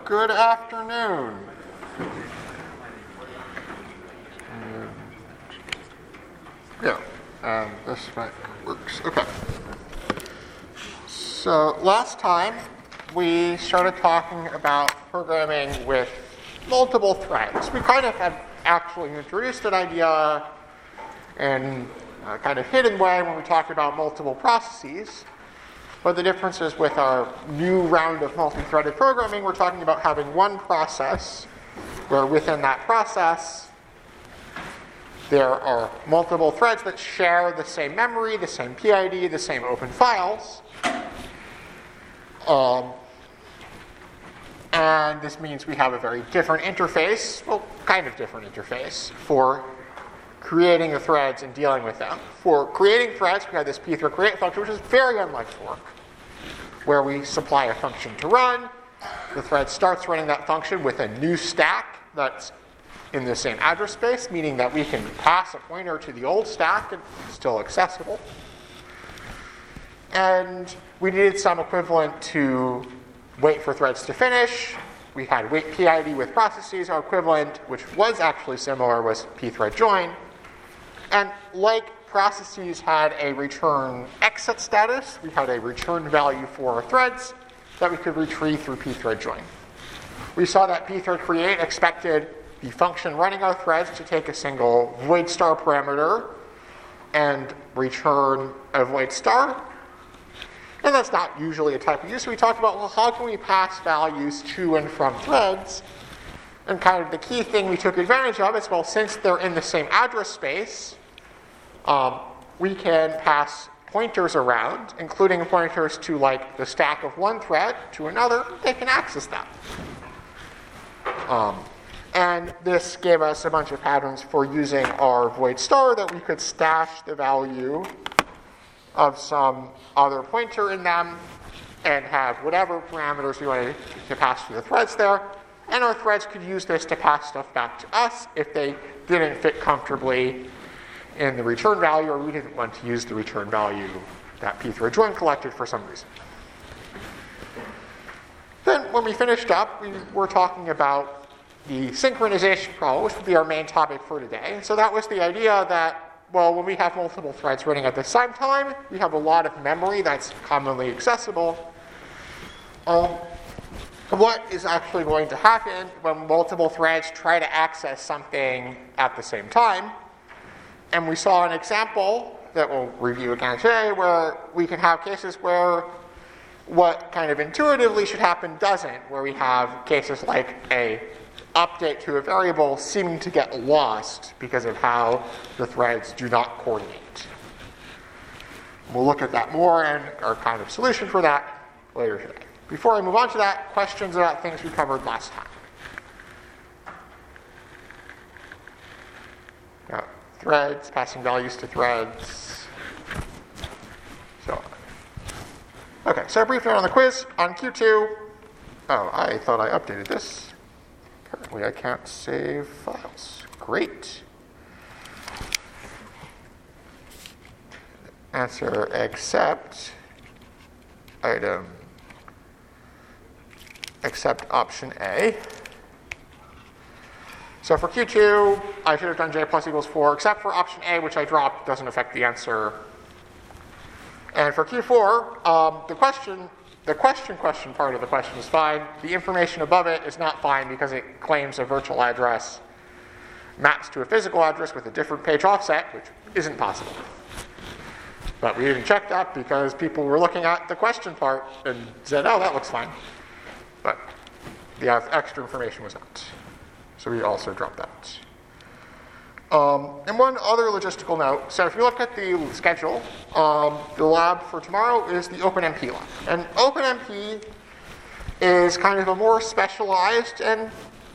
good afternoon. This mic works. Okay. So last time we started talking about programming with multiple threads. We kind of had actually introduced an idea in a kind of hidden way when we talked about multiple processes. But the difference is with our new round of multi-threaded programming, we're talking about having one process where within that process there are multiple threads that share the same memory, the same PID, the same open files. And this means we have a very different interface, well, kind of different interface, for creating the threads and dealing with them. For creating threads, we have this pthread create function, which is very unlike fork, where we supply a function to run. The thread starts running that function with a new stack that's in the same address space, meaning that we can pass a pointer to the old stack and it's still accessible. And we needed some equivalent to wait for threads to finish. We had wait PID with processes. Our equivalent, which was actually similar, was pthread join. And like processes had a return exit status, we had a return value for our threads that we could retrieve through pthread join. We saw that pthread create expected the function running our threads to take a single void star parameter and return a void star. And that's not usually a type of use. So we talked about, well, how can we pass values to and from threads? And kind of the key thing we took advantage of is, well, since they're in the same address space, we can pass pointers around, including pointers to like the stack of one thread to another. They can access that. And this gave us a bunch of patterns for using our void star that we could stash the value of some other pointer in them and have whatever parameters we wanted to pass through the threads there. And our threads could use this to pass stuff back to us if they didn't fit comfortably in the return value, or we didn't want to use the return value that pthread join collected for some reason. Then when we finished up, we were talking about the synchronization problem, which would be our main topic for today. And so that was the idea that, well, when we have multiple threads running at the same time, we have a lot of memory that's commonly accessible. What is actually going to happen when multiple threads try to access something at the same time? And we saw an example that we'll review again today where we can have cases where what kind of intuitively should happen doesn't, where we have cases like a update to a variable seeming to get lost because of how the threads do not coordinate. We'll look at that more and our kind of solution for that later today. Before I move on to that, questions about things we covered last time. Threads, passing values to threads, so on. Okay, so a brief note on the quiz. On Q2, oh, I thought I updated this. Apparently I can't save files. Great. Answer except item, except option A. So for Q2, I should have done j plus equals 4, except for option A, which I dropped, doesn't affect the answer. And for Q4, the question part of the question is fine. The information above it is not fine because it claims a virtual address maps to a physical address with a different page offset, which isn't possible. But we didn't check that because people were looking at the question part and said, oh, that looks fine. But the extra information was not. So we also dropped that. And one other logistical note. So if you look at the schedule, the lab for tomorrow is the OpenMP lab. And OpenMP is kind of a more specialized and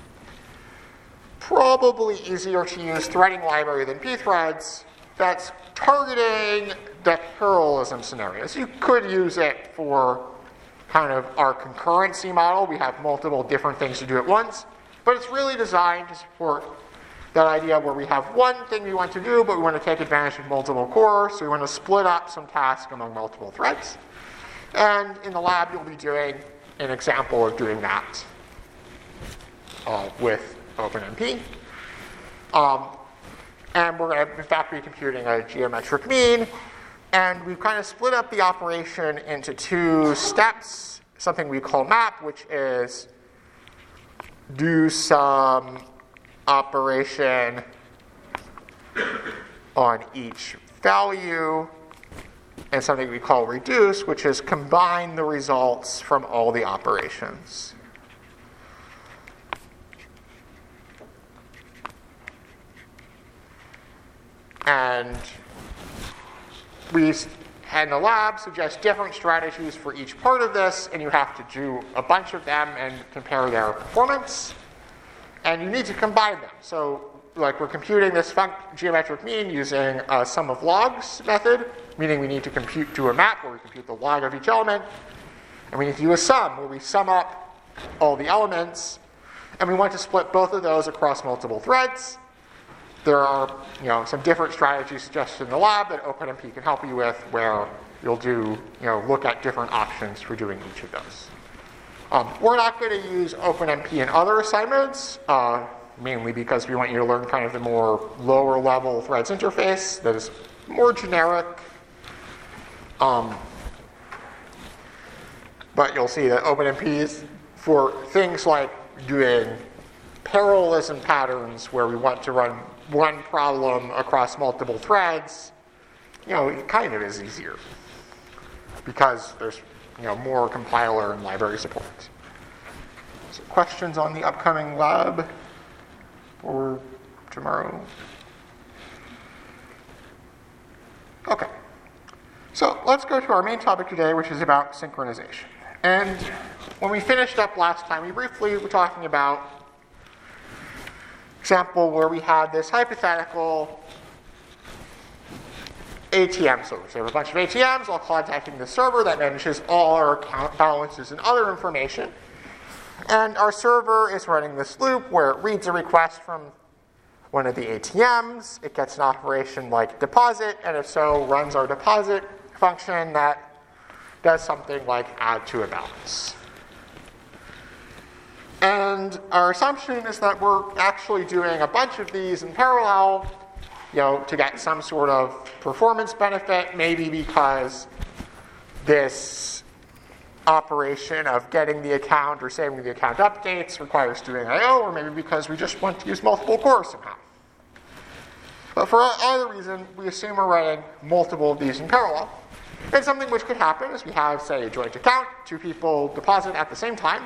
probably easier to use threading library than pthreads that's targeting the parallelism scenarios. You could use it for kind of our concurrency model. We have multiple different things to do at once. But it's really designed to support that idea where we have one thing we want to do, but we want to take advantage of multiple cores, so we want to split up some tasks among multiple threads. And in the lab, you'll be doing an example of doing that with OpenMP. And we're going to, in fact, be computing a geometric mean. And we've kind of split up the operation into two steps, something we call map, which is do some operation on each value, and something we call reduce, which is combine the results from all the operations. And we, in the lab, suggest different strategies for each part of this, and you have to do a bunch of them and compare their performance. And you need to combine them. So, like, we're computing this geometric mean using a sum of logs method, meaning we need to do a map where we compute the log of each element. And we need to do a sum where we sum up all the elements. And we want to split both of those across multiple threads. There are, some different strategies suggested in the lab that OpenMP can help you with, where you'll do, look at different options for doing each of those. We're not going to use OpenMP in other assignments, mainly because we want you to learn kind of the more lower level threads interface that is more generic. But you'll see that OpenMP is for things like doing parallelism patterns where we want to run one problem across multiple threads. It kind of is easier because there's more compiler and library support. So questions on the upcoming lab for tomorrow? Okay. So let's go to our main topic today, which is about synchronization. And when we finished up last time, we briefly were talking about example where we had this hypothetical ATM server. So we have a bunch of ATMs all contacting the server that manages all our account balances and other information. And our server is running this loop where it reads a request from one of the ATMs. It gets an operation like deposit, and if so, runs our deposit function that does something like add to a balance. And our assumption is that we're actually doing a bunch of these in parallel, to get some sort of performance benefit, maybe because this operation of getting the account or saving the account updates requires doing I/O, or maybe because we just want to use multiple cores somehow. But for either reason, we assume we're running multiple of these in parallel. And something which could happen is we have, say, a joint account, two people deposit at the same time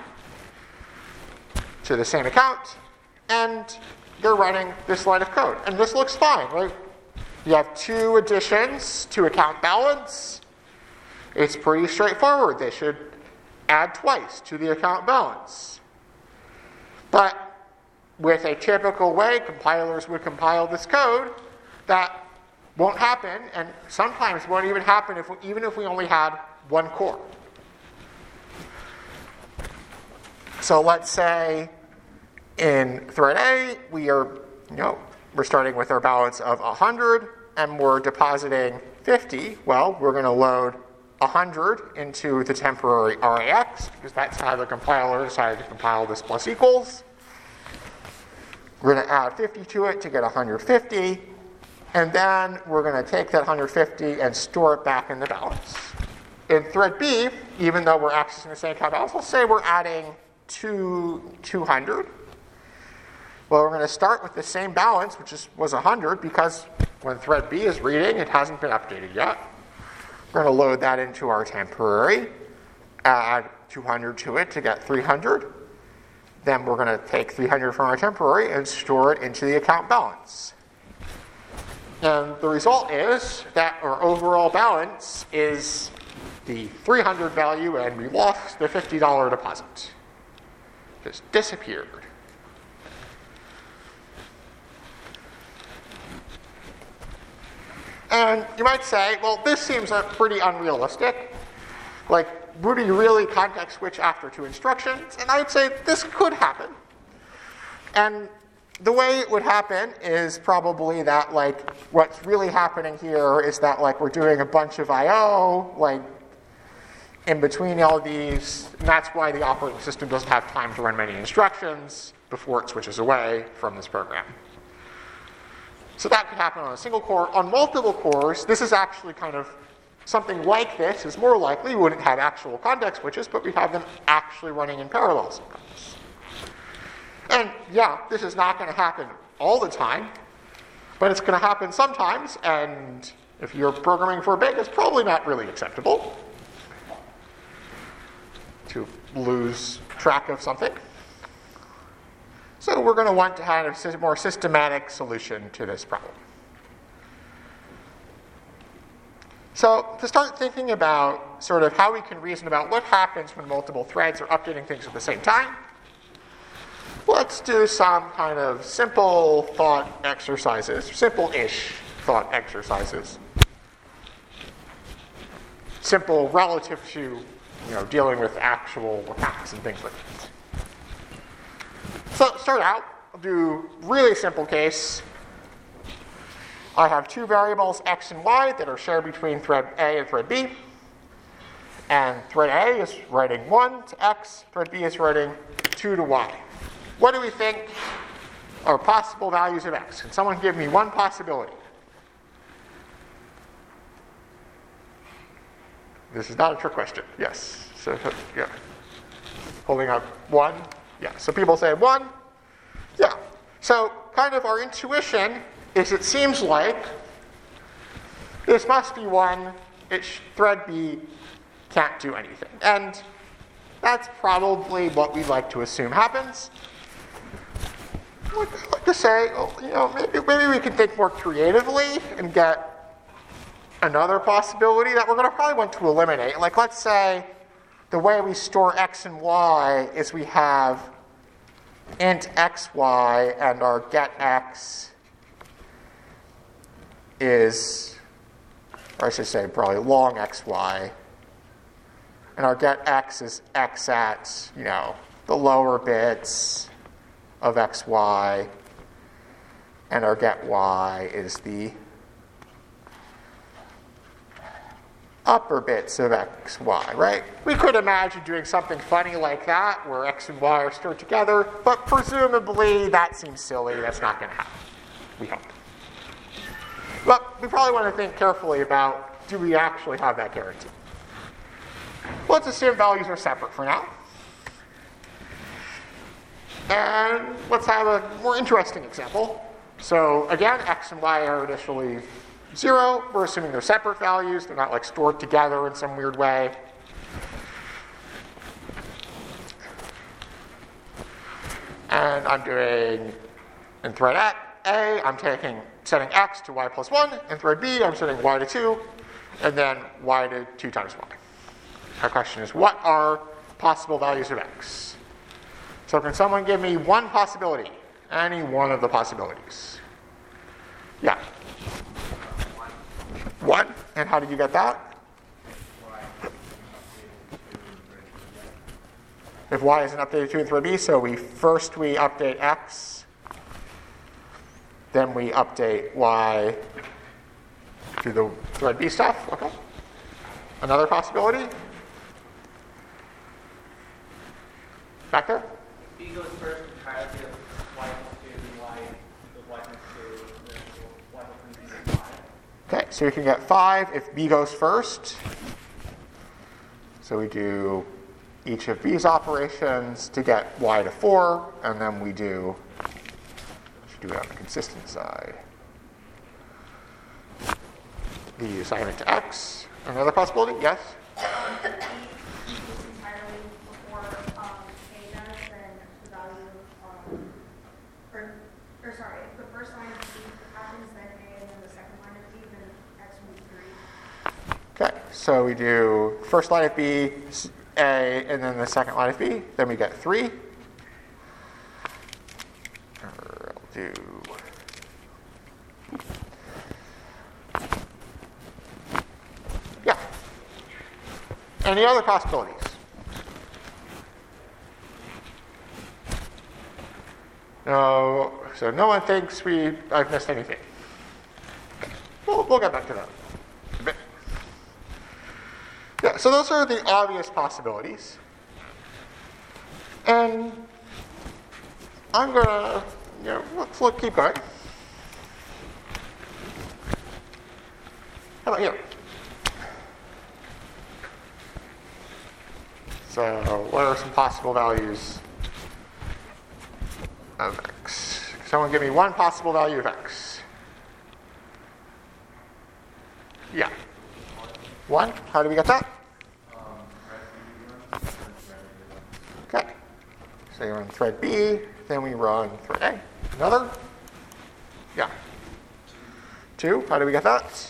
to the same account, and they're running this line of code. And this looks fine, right? You have two additions to account balance. It's pretty straightforward. They should add twice to the account balance. But with a typical way compilers would compile this code, that won't happen, and sometimes won't even happen even if we only had one core. So let's say in thread A, we're starting with our balance of 100, and we're depositing 50. Well, we're going to load 100 into the temporary RAX, because that's how the compiler decided to compile this plus equals. We're going to add 50 to it to get 150, and then we're going to take that 150 and store it back in the balance. In thread B, even though we're accessing the same account balance, let's say we're adding 200. Well, we're going to start with the same balance, which was 100, because when thread B is reading, it hasn't been updated yet. We're going to load that into our temporary, add 200 to it to get 300. Then we're going to take 300 from our temporary and store it into the account balance. And the result is that our overall balance is the 300 value, and we lost the $50 deposit. Just disappeared. And you might say, well, this seems pretty unrealistic. Like, would we really context switch after two instructions? And I'd say this could happen. And the way it would happen is probably that, like, what's really happening here is that, like, we're doing a bunch of I/O, like, in between all of these, and that's why the operating system doesn't have time to run many instructions, before it switches away from this program. So that could happen on a single core. On multiple cores, this is actually kind of something like this is more likely. We wouldn't have actual context switches, but we have them actually running in parallel sometimes. And yeah, this is not going to happen all the time, but it's going to happen sometimes, and if you're programming for big, it's probably not really acceptable to lose track of something. So we're going to want to have a more systematic solution to this problem. So to start thinking about sort of how we can reason about what happens when multiple threads are updating things at the same time, let's do some kind of simple thought exercises, simple-ish thought exercises. Simple relative to, dealing with actual attacks and things like that. So start out, I'll do really simple case. I have two variables, x and y, that are shared between thread A and thread B. And thread A is writing 1 to x, thread B is writing 2 to y. What do we think are possible values of x? Can someone give me one possibility? This is not a trick question. Yes. So, yeah. Holding up 1. Yeah. So people say 1. Yeah. So kind of our intuition is it seems like this must be 1. Thread B can't do anything. And that's probably what we'd like to assume happens. I'd like to say, maybe we can think more creatively and get another possibility that we're going to probably want to eliminate. Like, let's say the way we store x and y is we have int xy, and our getx is, or I should say probably long xy, and our getx is x at, the lower bits of xy, and our gety is the upper bits of xy, right? We could imagine doing something funny like that, where x and y are stored together, but presumably that seems silly. That's not going to happen, we hope. But we probably want to think carefully about, do we actually have that guarantee? Let's assume values are separate for now. And let's have a more interesting example. So again, x and y are initially 0. We're assuming they're separate values. They're not like stored together in some weird way. And I'm doing, in thread A, I'm setting x to y plus 1. In thread B, I'm setting y to 2. And then y to 2 times y. Our question is, what are possible values of x? So can someone give me one possibility? Any one of the possibilities? Yeah. 1. And how did you get that? If y isn't updated to in thread B, so we update x, then we update y to the thread B stuff. Okay. Another possibility? Back there? B goes first and tries to get y equals 2, and y equals 2, and then y equals 5. Okay, so we can get 5 if B goes first. So we do each of B's operations to get y to 4, and then we should do it on the consistent side. The assignment to x. Another possibility? Yes? Okay, so we do first line of B, A, and then the second line of B. Then we get 3. I'll do... Yeah. Any other possibilities? No, so no one thinks I've missed anything. We'll get back to that a bit. Yeah, so those are the obvious possibilities. And I'm gonna, let's keep going. How about here? So what are some possible values of x? Someone give me one possible value of x. Yeah. 1? How do we get that? Okay. So you run thread B, then we run thread A. Another? Yeah. 2, how do we get that?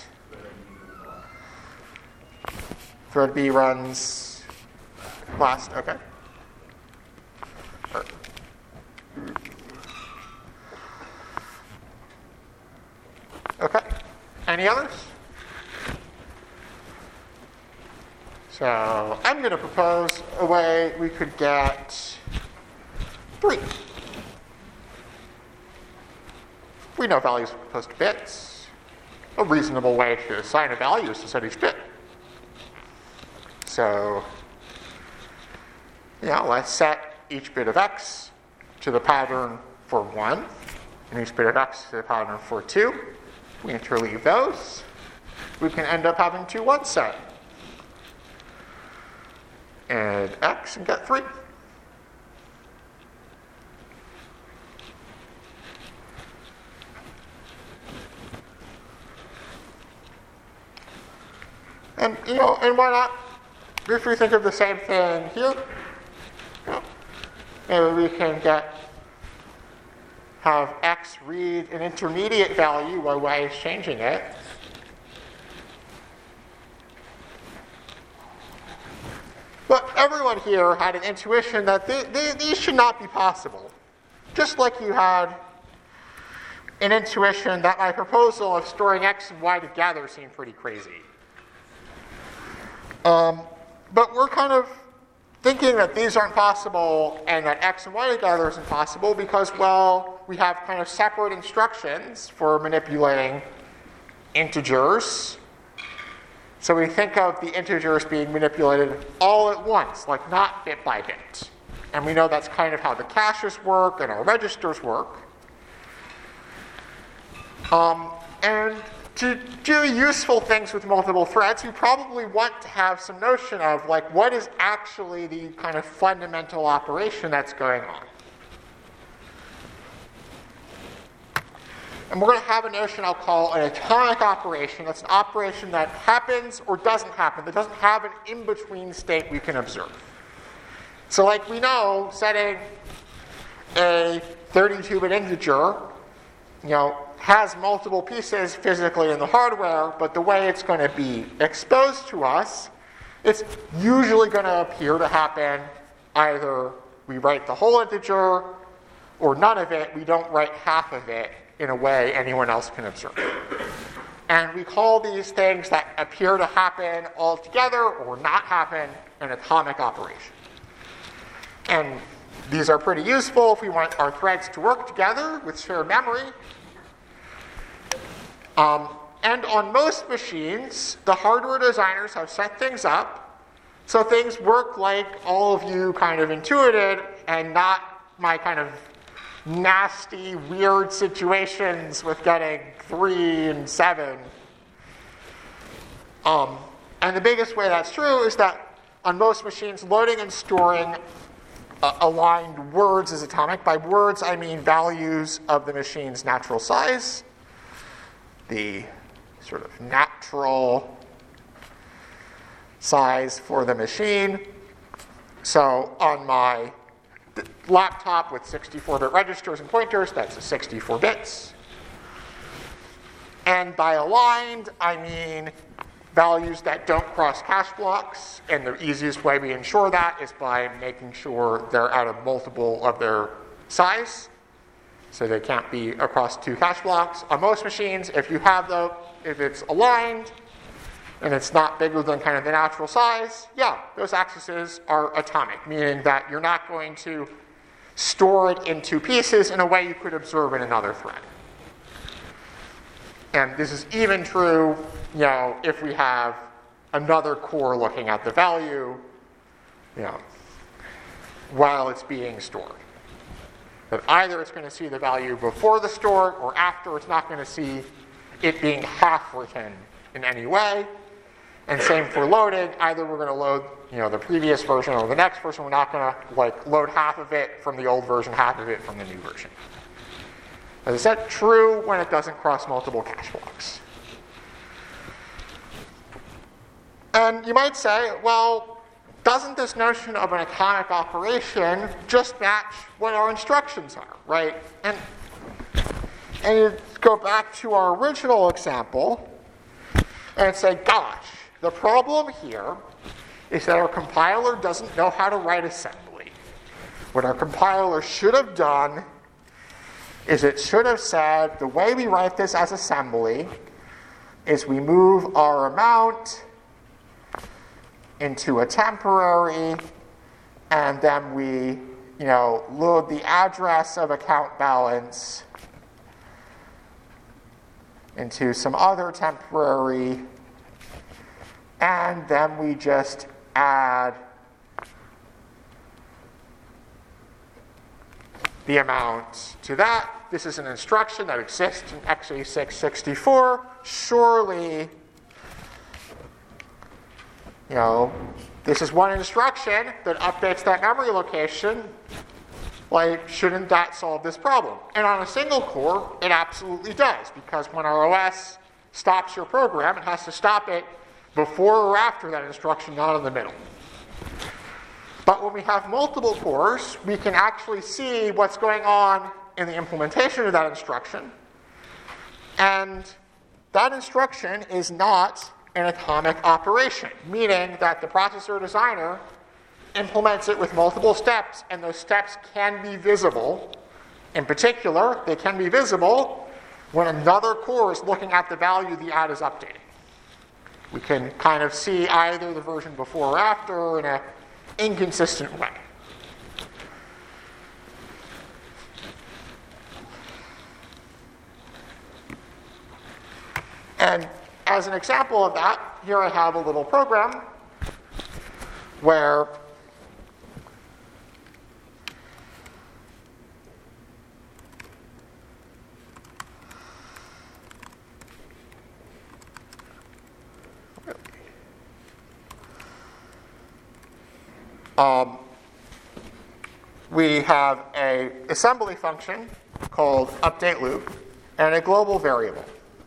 Thread B runs last, okay. Okay. Any others? So I'm going to propose a way we could get 3. We know values are opposed to bits. A reasonable way to assign a value is to set each bit. So, let's set each bit of x to the pattern for 1, and each bit of x to the pattern for 2. We interleave those. We can end up having 2 1 set. And x and get 3. And, and why not? If we think of the same thing here, maybe we can have x read an intermediate value while y is changing it. But everyone here had an intuition that these should not be possible. Just like you had an intuition that my proposal of storing x and y together seemed pretty crazy. But we're kind of thinking that these aren't possible and that x and y together isn't possible because, well, we have kind of separate instructions for manipulating integers. So we think of the integers being manipulated all at once, like not bit by bit. And we know that's kind of how the caches work and our registers work. And to do useful things with multiple threads, you probably want to have some notion of what is actually the kind of fundamental operation that's going on. And we're going to have a notion I'll call an atomic operation. That's an operation that happens or doesn't happen, that doesn't have an in-between state we can observe. So we know, setting a 32-bit integer, has multiple pieces physically in the hardware, but the way it's going to be exposed to us, it's usually going to appear to happen either we write the whole integer or none of it, we don't write half of it in a way anyone else can observe. And we call these things that appear to happen all together or not happen an atomic operation. And these are pretty useful if we want our threads to work together with shared memory. And on most machines, the hardware designers have set things up so things work like all of you kind of intuited and not my kind of nasty, weird situations with getting 3 and 7. And the biggest way that's true is that on most machines, loading and storing aligned words is atomic. By words, I mean values of the machine's natural size, the sort of natural size for the machine. So on my laptop with 64-bit registers and pointers, that's 64 bits. And by aligned, I mean values that don't cross cache blocks, and the easiest way we ensure that is by making sure they're out of multiple of their size, so they can't be across 2 cache blocks. On most machines, if it's aligned and it's not bigger than kind of the natural size, those accesses are atomic, meaning that you're not going to store it in 2 pieces in a way you could observe in another thread. And this is even true, if we have another core looking at the value, while it's being stored. That either it's going to see the value before the store, or after it's not going to see it being half written in any way. And same for loading. Either we're going to load, the previous version or the next version. We're not going to load half of it from the old version, half of it from the new version. As I said, true when it doesn't cross multiple cache blocks. And you might say, well, doesn't this notion of an atomic operation just match what our instructions are, right? And you go back to our original example and say, gosh, the problem here is that our compiler doesn't know how to write assembly. What our compiler should have done is it should have said, the way we write this as assembly is we move our amount into a temporary, and then we, load the address of account balance into some other temporary, and then we just add the amount to that. This is an instruction that exists in x86-64. Surely, this is one instruction that updates that memory location. Shouldn't that solve this problem? And on a single core, it absolutely does, because when our OS stops your program, it has to stop it before or after that instruction, not in the middle. But when we have multiple cores, we can actually see what's going on in the implementation of that instruction. And that instruction is not an atomic operation, meaning that the processor designer implements it with multiple steps, and those steps can be visible. In particular, they can be visible when another core is looking at the value the add is updating. We can kind of see either the version before or after in an inconsistent way. And as an example of that, here I have a little program where we have an assembly function called update loop and a global variable.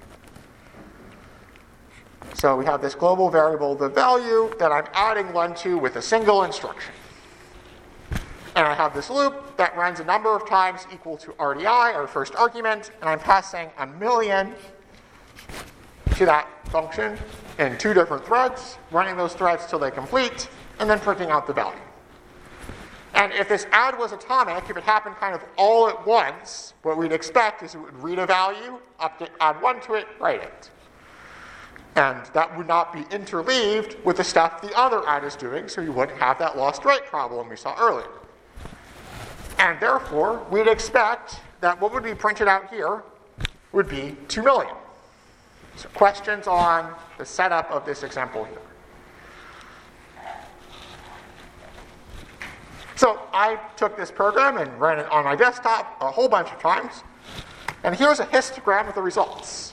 So we have this global variable, the value that I'm adding 1 to with a single instruction. And I have this loop that runs a number of times equal to RDI, our first argument, and I'm passing 1,000,000 to that function in 2 different threads, running those threads till they complete, and then printing out the value. And if this add was atomic, if it happened kind of all at once, what we'd expect is it would read a value, add 1 to it, write it. And that would not be interleaved with the stuff the other add is doing, so you wouldn't have that lost write problem we saw earlier. And therefore, we'd expect that what would be printed out here would be 2,000,000. So questions on the setup of this example here? So I took this program and ran it on my desktop a whole bunch of times. And here's a histogram of the results.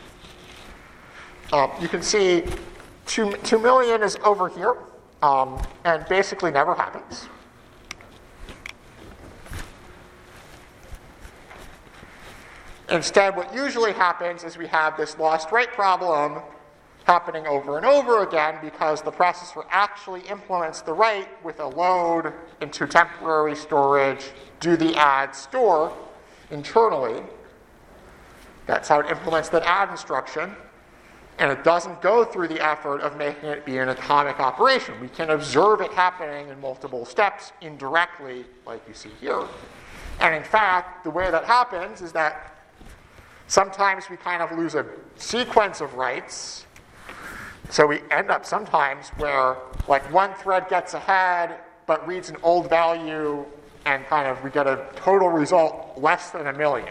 You can see 2,000,000 is over here, and basically never happens. Instead, what usually happens is we have this lost write problem happening over and over again because the processor actually implements the write with a load into temporary storage, do the add store internally. That's how it implements that add instruction. And it doesn't go through the effort of making it be an atomic operation. We can observe it happening in multiple steps indirectly, like you see here. And in fact, the way that happens is that sometimes we kind of lose a sequence of writes. So we end up sometimes where one thread gets ahead but reads an old value, and kind of we get a total result less than 1,000,000.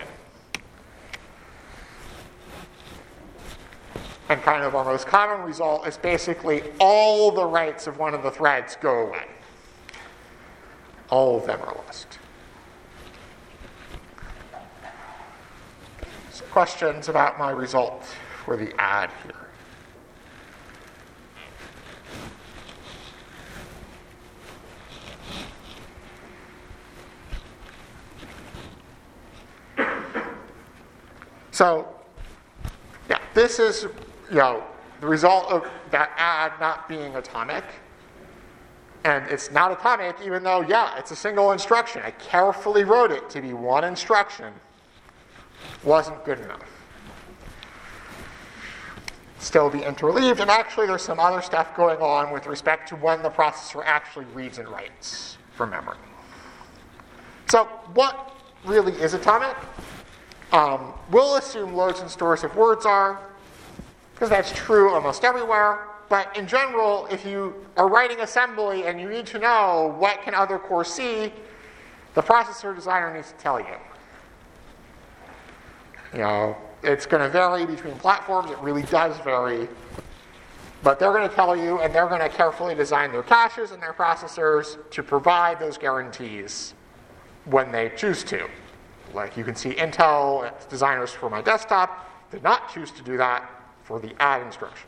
And kind of our most common result is basically all the writes of one of the threads go away. All of them are lost. Some questions about my result for the add here. So, yeah, this is, the result of that add not being atomic. And it's not atomic, even though, it's a single instruction. I carefully wrote it to be one instruction. Wasn't good enough. Still be interleaved, and actually there's some other stuff going on with respect to when the processor actually reads and writes from memory. So what really is atomic? We'll assume loads and stores of words are, because that's true almost everywhere. But in general, if you are writing assembly and you need to know what can other cores see, the processor designer needs to tell you. It's going to vary between platforms. It really does vary. But they're going to tell you, and they're going to carefully design their caches and their processors to provide those guarantees when they choose to. Like you can see Intel designers for my desktop did not choose to do that for the add instruction.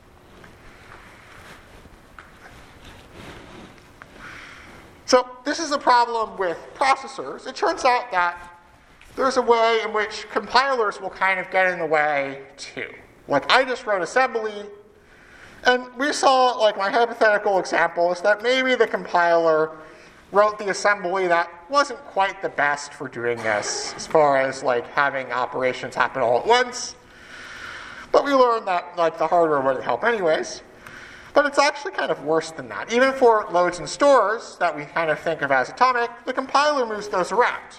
So this is a problem with processors. It turns out that there's a way in which compilers will kind of get in the way too. Like I just wrote assembly, and we saw, like my hypothetical example is that maybe the compiler wrote the assembly that wasn't quite the best for doing this, as far as like having operations happen all at once. But we learned that like the hardware wouldn't help anyways. But it's actually kind of worse than that. Even for loads and stores that we kind of think of as atomic, the compiler moves those around.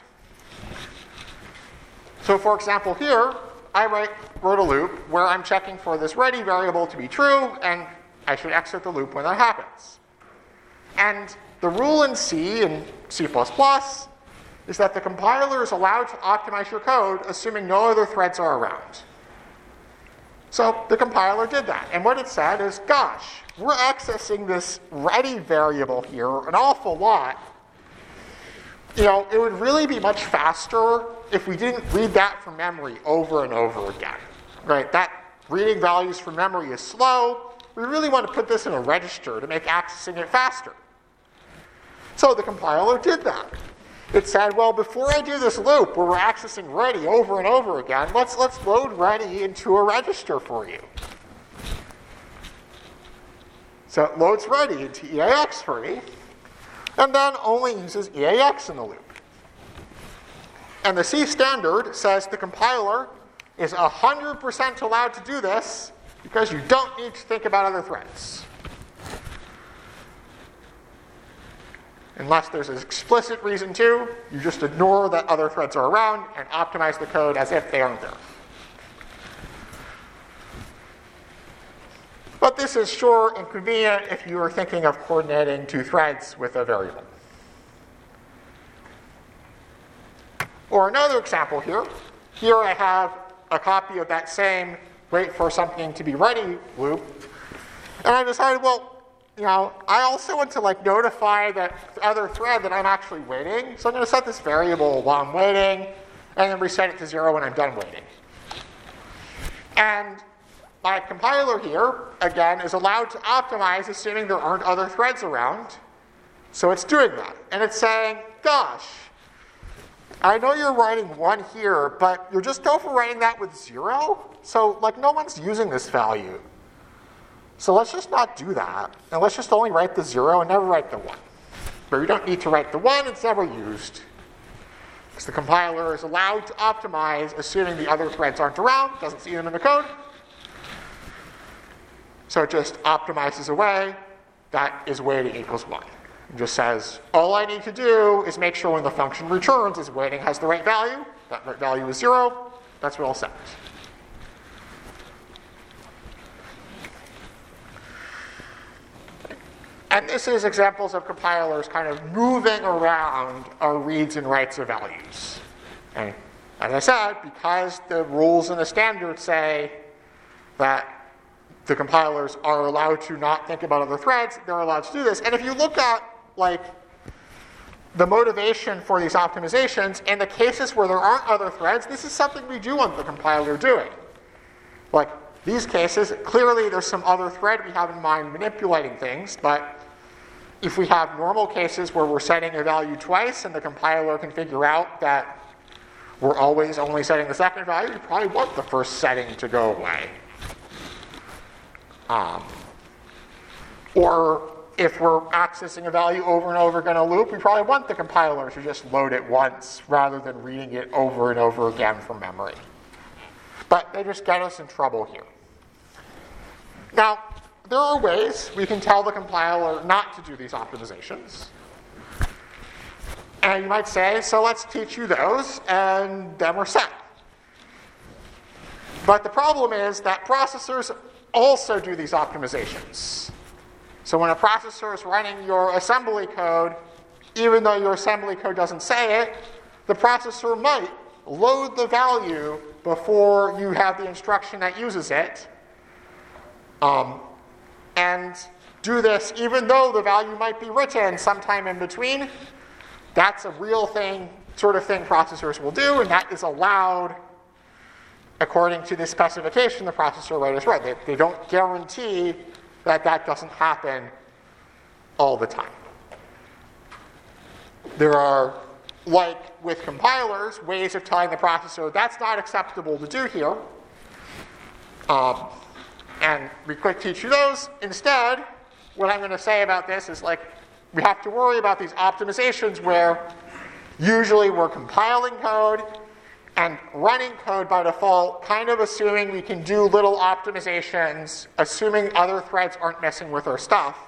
So for example here, I wrote a loop where I'm checking for this ready variable to be true, and I should exit the loop when that happens. And the rule in C and C++ is that the compiler is allowed to optimize your code assuming no other threads are around. So the compiler did that. And what it said is, gosh, we're accessing this ready variable here an awful lot. It would really be much faster if we didn't read that from memory over and over again. Right? That reading values from memory is slow. We really want to put this in a register to make accessing it faster. So the compiler did that. It said, well, before I do this loop where we're accessing ready over and over again, let's load ready into a register for you. So it loads ready into EAX for me, and then only uses EAX in the loop. And the C standard says the compiler is 100% allowed to do this because you don't need to think about other threads. Unless there's an explicit reason to, you just ignore that other threads are around and optimize the code as if they aren't there. But this is sure inconvenient if you are thinking of coordinating two threads with a variable. Or another example here. Here I have a copy of that same wait for something to be ready loop. And I decided, well, I also want to notify that other thread that I'm actually waiting. So I'm going to set this variable while I'm waiting, and then reset it to 0 when I'm done waiting. And my compiler here, again, is allowed to optimize assuming there aren't other threads around. So it's doing that. And it's saying, gosh, I know you're writing 1 here, but you're just overwriting that with 0. So no one's using this value. So let's just not do that, and let's just only write the 0 and never write the 1. But we don't need to write the 1, it's never used. Because the compiler is allowed to optimize, assuming the other threads aren't around, doesn't see them in the code. So it just optimizes away, that is waiting equals 1. It just says, all I need to do is make sure when the function returns is waiting has the right value, that right value is 0, that's what I'll set. And this is examples of compilers kind of moving around our reads and writes of values. And as I said, because the rules in the standard say that the compilers are allowed to not think about other threads, they're allowed to do this. And if you look at the motivation for these optimizations, in the cases where there aren't other threads, this is something we do want the compiler doing. Like these cases, clearly there's some other thread we have in mind manipulating things, but if we have normal cases where we're setting a value twice and the compiler can figure out that we're always only setting the second value, we probably want the first setting to go away. Or if we're accessing a value over and over again in a loop, we probably want the compiler to just load it once rather than reading it over and over again from memory. But they just get us in trouble here. Now, there are ways we can tell the compiler not to do these optimizations. And you might say, so let's teach you those, and then we're set. But the problem is that processors also do these optimizations. So when a processor is running your assembly code, even though your assembly code doesn't say it, the processor might load the value before you have the instruction that uses it, and do this even though the value might be written sometime in between. That's a real thing, sort of thing processors will do, and that is allowed according to the specification the processor writers write. They don't guarantee that that doesn't happen all the time. There are, like with compilers, ways of telling the processor that's not acceptable to do here. And we could teach you those. Instead, what I'm going to say about this is like we have to worry about these optimizations where usually we're compiling code and running code by default, kind of assuming we can do little optimizations, assuming other threads aren't messing with our stuff.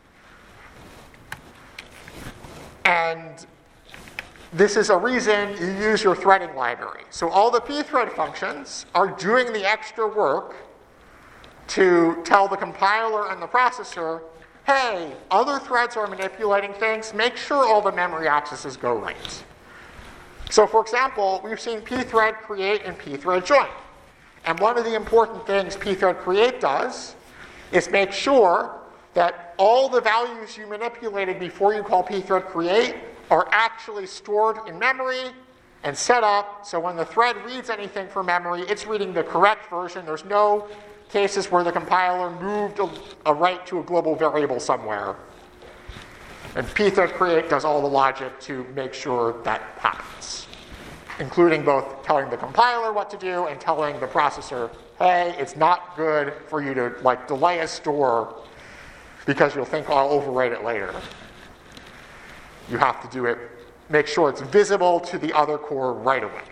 And this is a reason you use your threading library. So all the pthread functions are doing the extra work to tell the compiler and the processor, hey, other threads are manipulating things, make sure all the memory accesses go right. So for example, we've seen pthread create and pthread join. And one of the important things pthread create does is make sure that all the values you manipulated before you call pthread create are actually stored in memory and set up so when the thread reads anything from memory, it's reading the correct version. There's no cases where the compiler moved a write to a global variable somewhere. And pthread create does all the logic to make sure that happens, including both telling the compiler what to do and telling the processor, hey, it's not good for you to like delay a store because you'll think, oh, I'll overwrite it later. You have to do it, make sure it's visible to the other core right away.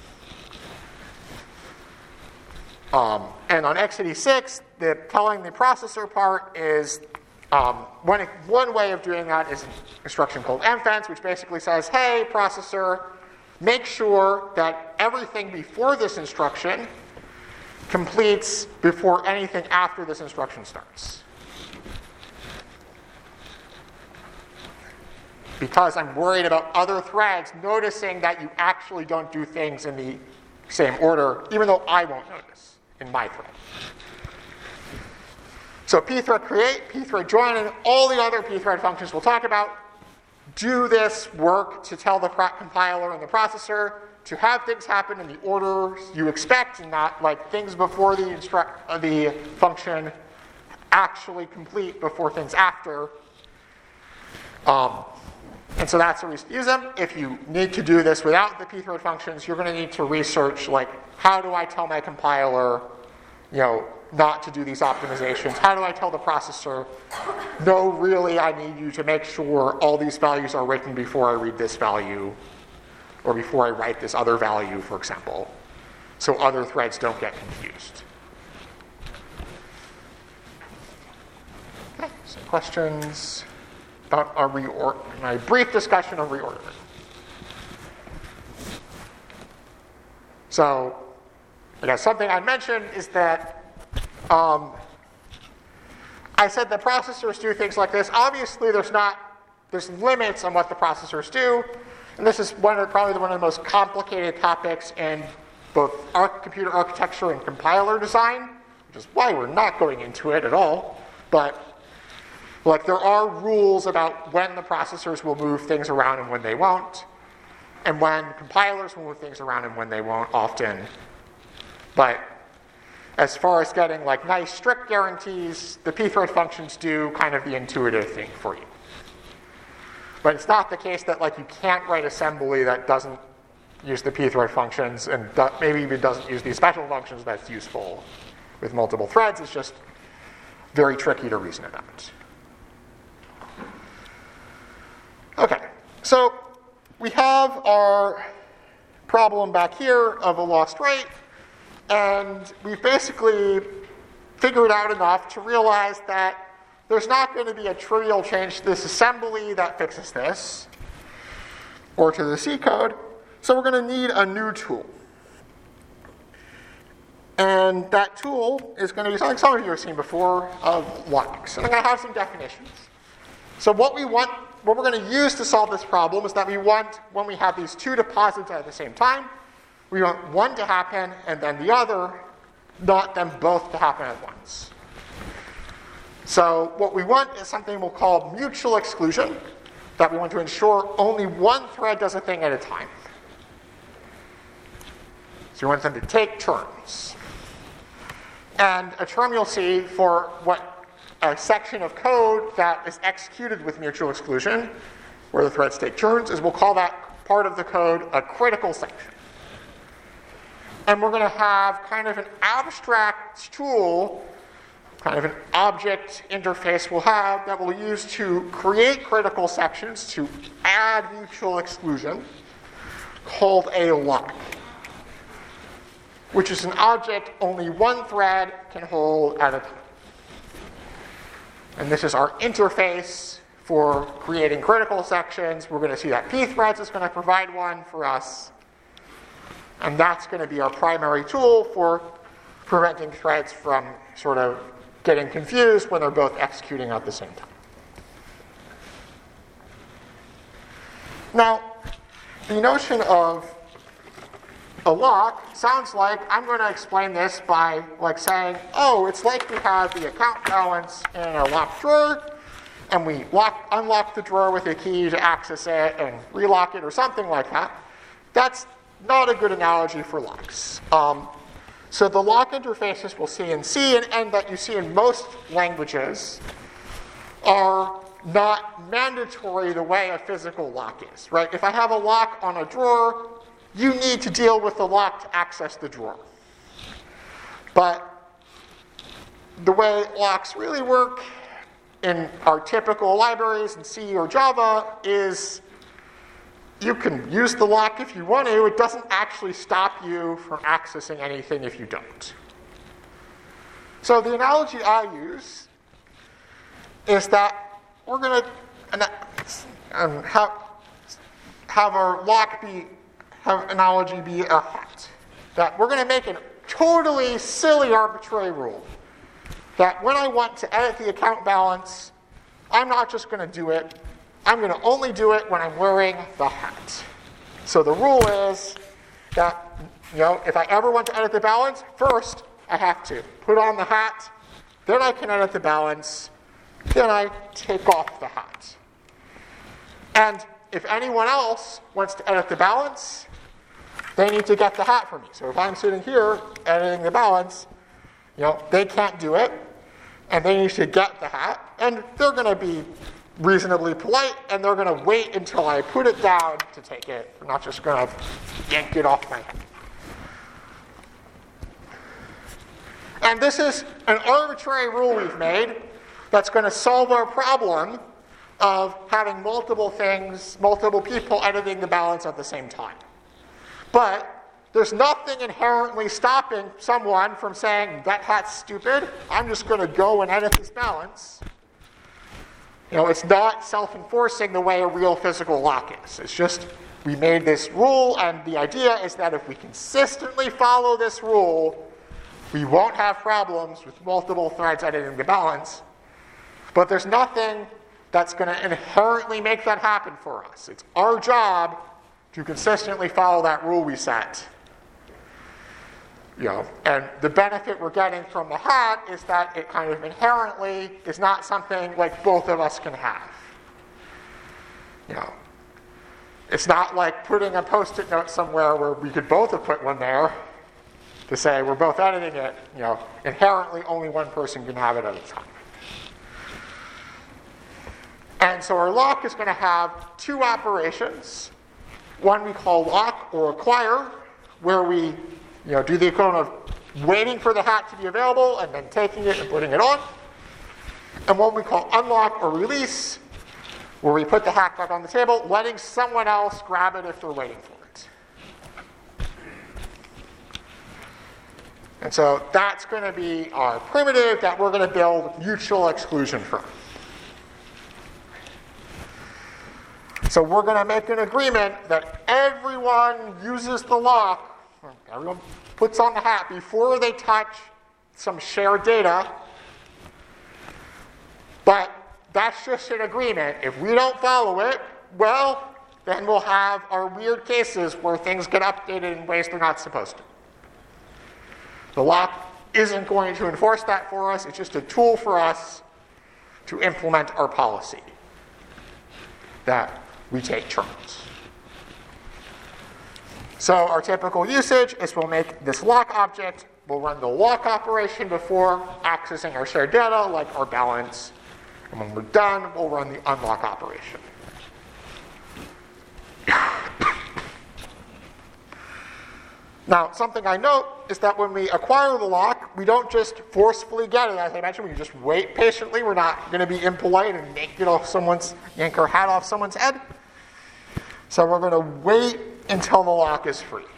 And on x86, the telling the processor part is, one way of doing that is an instruction called mfence, which basically says, hey, processor, make sure that everything before this instruction completes before anything after this instruction starts. Because I'm worried about other threads noticing that you actually don't do things in the same order, even though I won't notice in my thread. So pthread create, pthread join, and all the other pthread functions we'll talk about do this work to tell the compiler and the processor to have things happen in the order you expect and not like things before the function actually complete before things after. And so that's the reason to use them. If you need to do this without the pthread functions, you're going to need to research, like, how do I tell my compiler, not to do these optimizations? How do I tell the processor, no, really, I need you to make sure all these values are written before I read this value, or before I write this other value, for example, so other threads don't get confused. Okay, so questions about my brief discussion of reordering. So, I guess something I mentioned is that I said that processors do things like this. Obviously, there's limits on what the processors do, and this is probably one of the most complicated topics in both computer architecture and compiler design, which is why we're not going into it at all. But Like, there are rules about when the processors will move things around and when they won't, and when compilers will move things around and when they won't often. But as far as getting like nice strict guarantees, the pthread functions do kind of the intuitive thing for you. But it's not the case that like you can't write assembly that doesn't use the pthread functions and maybe even doesn't use these special functions that's useful with multiple threads. It's just very tricky to reason about. Okay, so we have our problem back here of a lost write, and we've basically figured out enough to realize that there's not going to be a trivial change to this assembly that fixes this, or to the C code, so we're going to need a new tool. And that tool is going to be something some of you have seen before of LUX. And I'm going to have some definitions. So what we're going to use to solve this problem is that we want, when we have these two deposits at the same time, we want one to happen and then the other, not them both to happen at once. So what we want is something we'll call mutual exclusion, that we want to ensure only one thread does a thing at a time. So we want them to take turns. And a term you'll see for what a section of code that is executed with mutual exclusion, where the threads take turns, is we'll call that part of the code a critical section. And we're going to have kind of an abstract tool, kind of an object interface we'll have that we'll use to create critical sections to add mutual exclusion, called a lock, which is an object only one thread can hold at a time. And this is our interface for creating critical sections. We're going to see that pthreads is going to provide one for us. And that's going to be our primary tool for preventing threads from sort of getting confused when they're both executing at the same time. Now, the notion of a lock sounds like I'm going to explain this by like saying, oh, it's like we have the account balance in a locked drawer, and we unlock the drawer with a key to access it and relock it or something like that. That's not a good analogy for locks. So the lock interfaces we'll see in C and that you see in most languages are not mandatory the way a physical lock is, right? If I have a lock on a drawer, you need to deal with the lock to access the drawer. But the way locks really work in our typical libraries in C or Java is you can use the lock if you want to. It doesn't actually stop you from accessing anything if you don't. So the analogy I use is that we're going to have our lock have analogy be a hat. That we're going to make a totally silly arbitrary rule. That when I want to edit the account balance, I'm not just going to do it. I'm going to only do it when I'm wearing the hat. So the rule is that, if I ever want to edit the balance, first I have to put on the hat, then I can edit the balance, then I take off the hat. And if anyone else wants to edit the balance, they need to get the hat from me. So if I'm sitting here editing the balance, they can't do it, and they need to get the hat, and they're going to be reasonably polite, and they're going to wait until I put it down to take it. I'm not just going to yank it off my head. And this is an arbitrary rule we've made that's going to solve our problem of having multiple people editing the balance at the same time. But there's nothing inherently stopping someone from saying, that hat's stupid, I'm just going to go and edit this balance. It's not self-enforcing the way a real physical lock is. It's just we made this rule, and the idea is that if we consistently follow this rule, we won't have problems with multiple threads editing the balance. But there's nothing that's going to inherently make that happen for us. It's our job to consistently follow that rule we set. And the benefit we're getting from the hat is that it kind of inherently is not something like both of us can have. It's not like putting a Post-it note somewhere where we could both have put one there to say we're both editing it. Inherently only one person can have it at a time. And so our lock is going to have two operations. One we call lock or acquire, where we do the equivalent of waiting for the hat to be available and then taking it and putting it on. And one we call unlock or release, where we put the hat back on the table, letting someone else grab it if they're waiting for it. And so that's going to be our primitive that we're going to build mutual exclusion from. So we're going to make an agreement that everyone uses the lock, everyone puts on the hat before they touch some shared data. But that's just an agreement. If we don't follow it, well, then we'll have our weird cases where things get updated in ways they're not supposed to. The lock isn't going to enforce that for us. It's just a tool for us to implement our policy that we take turns. So our typical usage is we'll make this lock object, we'll run the lock operation before accessing our shared data, like our balance, and when we're done, we'll run the unlock operation. Now, something I note is that when we acquire the lock, we don't just forcefully get it. As I mentioned, we just wait patiently. We're not going to be impolite and yank our hat off someone's head. So we're going to wait until the lock is free.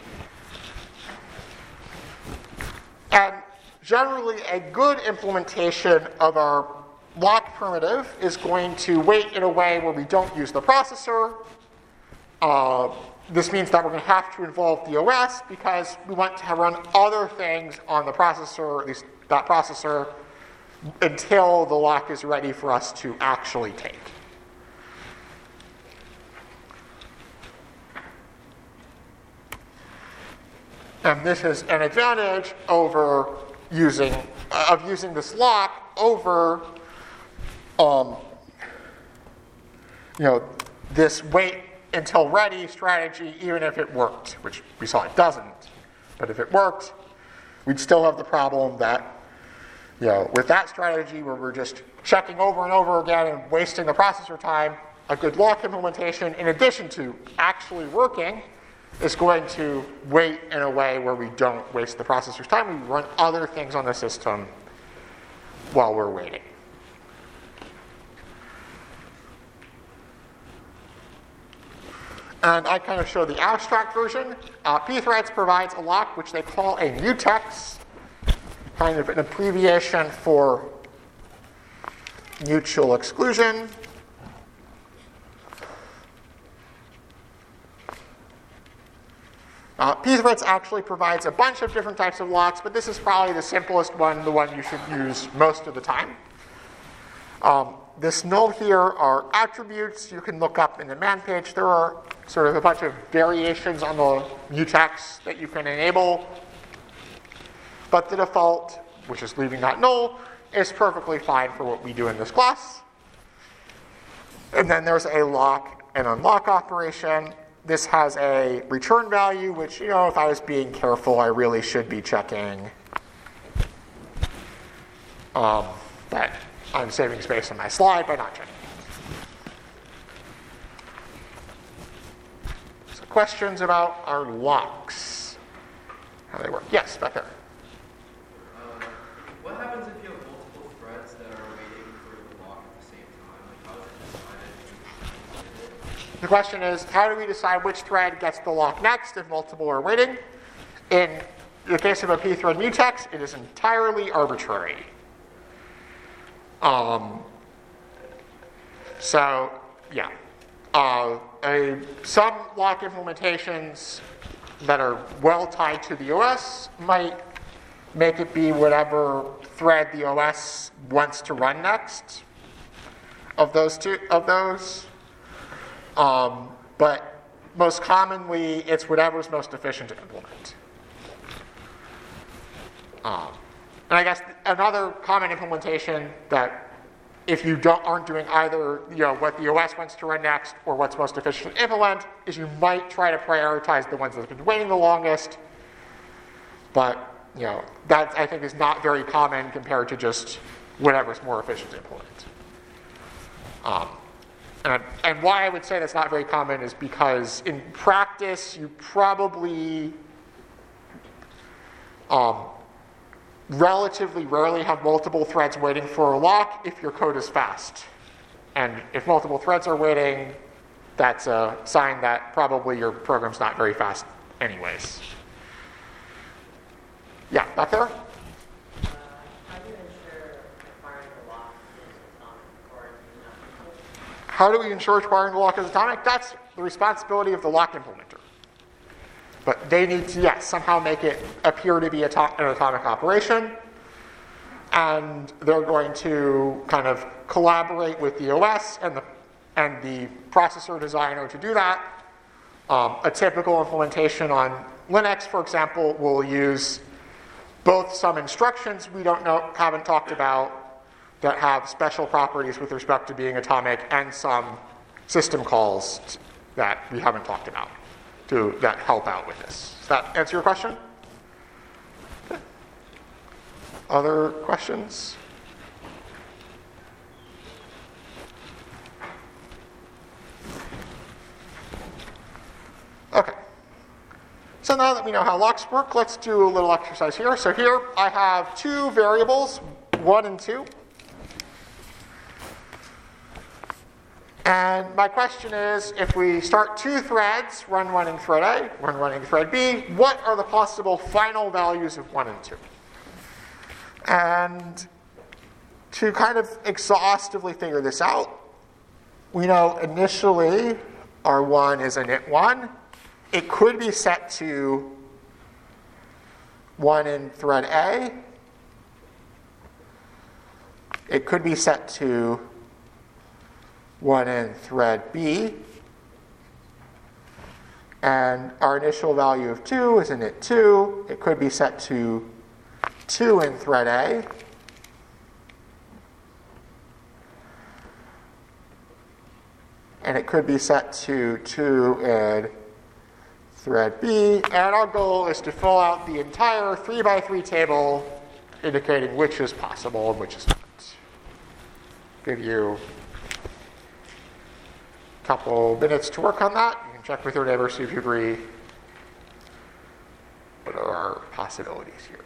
And generally, a good implementation of our lock primitive is going to wait in a way where we don't use the processor. This means that we're going to have to involve the OS because we want to run other things on the processor, or at least that processor, until the lock is ready for us to actually take. And this is an advantage over using this lock over this wait until ready strategy, even if it worked, which we saw it doesn't. But if it worked, we'd still have the problem that, with that strategy where we're just checking over and over again and wasting the processor time, a good lock implementation, in addition to actually working, is going to wait in a way where we don't waste the processor's time. We run other things on the system while we're waiting. And I kind of show the abstract version. pthreads provides a lock which they call a mutex, kind of an abbreviation for mutual exclusion. pthreads actually provides a bunch of different types of locks, but this is probably the simplest one, the one you should use most of the time. This null here are attributes you can look up in the man page. There are sort of a bunch of variations on the mutex that you can enable. But the default, which is leaving that null, is perfectly fine for what we do in this class. And then there's a lock and unlock operation. This has a return value, which, if I was being careful, I really should be checking that I'm saving space on my slide by not checking. So questions about our locks, how they work. Yes, back there. What happens if you have multiple threads that are waiting for the lock at the same time? Like, how is it decided? The question is, how do we decide which thread gets the lock next if multiple are waiting? In the case of a pthread mutex, it is entirely arbitrary. Some lock implementations that are well tied to the OS might make it be whatever thread the OS wants to run next of those. But most commonly, it's whatever's most efficient to implement. And I guess another common implementation that if you aren't doing either, what the OS wants to run next or what's most efficient to implement, is you might try to prioritize the ones that have been waiting the longest. But that I think is not very common compared to just whatever's more efficient to implement. And why I would say that's not very common is because in practice you probably relatively rarely have multiple threads waiting for a lock if your code is fast. And if multiple threads are waiting, that's a sign that probably your program's not very fast anyways. Yeah, back there? How do you ensure acquiring the lock is atomic, or do you not? How do we ensure acquiring the lock is atomic? That's the responsibility of the lock implementer. But they need to, yes, somehow make it appear to be an atomic operation. And they're going to kind of collaborate with the OS and the processor designer to do that. A typical implementation on Linux, for example, will use both some instructions we haven't talked about that have special properties with respect to being atomic, and some system calls that we haven't talked about that help out with this. Does that answer your question? Okay. Other questions? Okay. So now that we know how locks work, let's do a little exercise here. So here I have two variables, 1 and 2. And my question is, if we start two threads, one running thread A, one running thread B, what are the possible final values of 1 and 2? And to kind of exhaustively figure this out, we know initially R1 is init1. It could be set to 1 in thread A. It could be set to 1 in thread B. And our initial value of 2 is init2. It could be set to 2 in thread A. And it could be set to 2 in thread B, and our goal is to fill out the entire 3x3 table indicating which is possible and which is not. Give you a couple minutes to work on that. You can check with your neighbor, see if you agree. What are our possibilities here?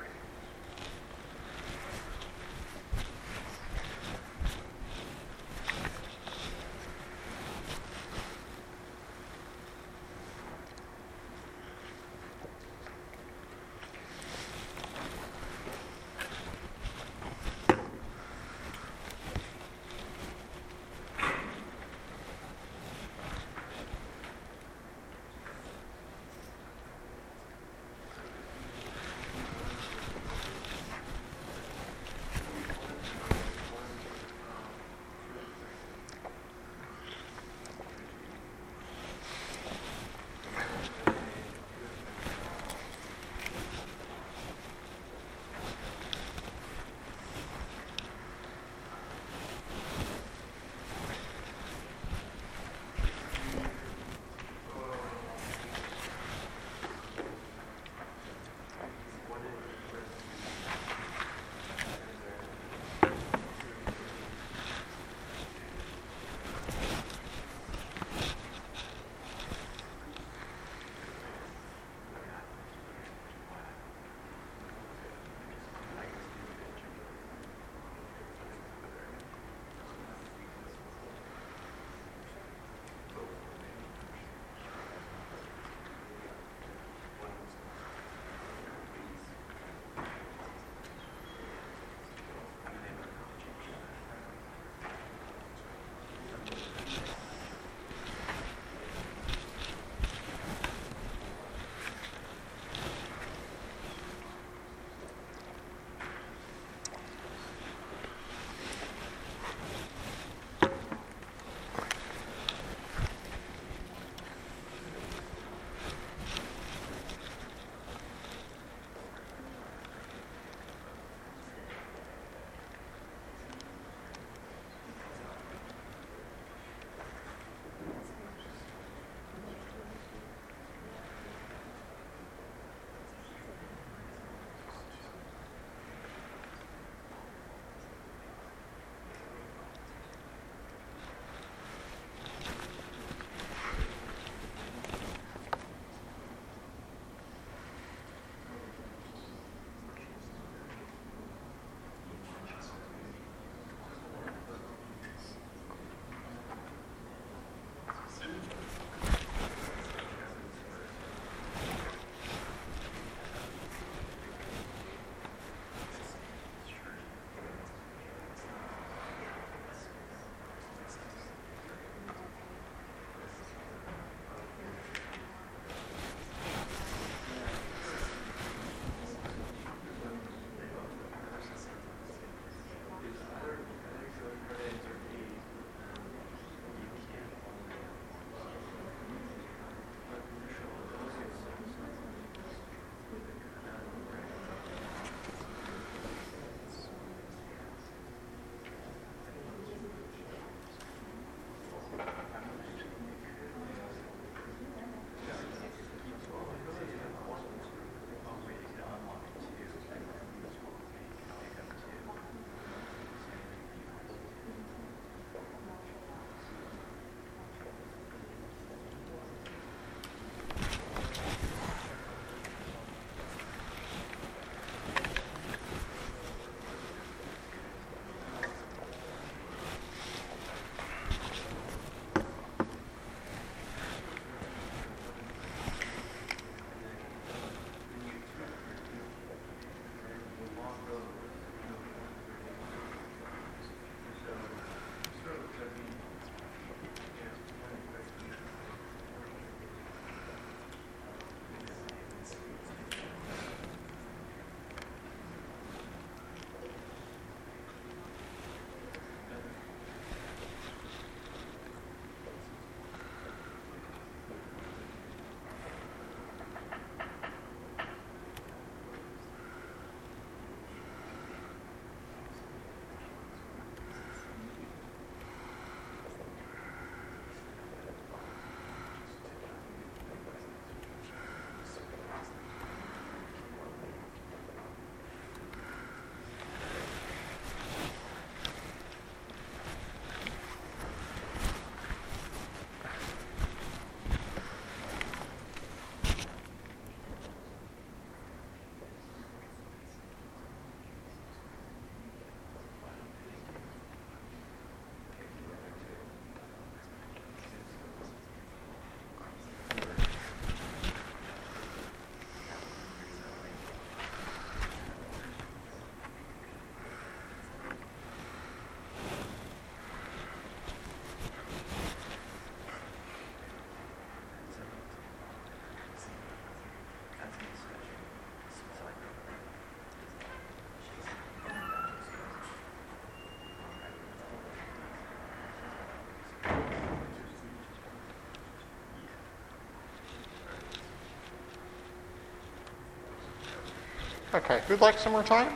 Okay, who'd like some more time?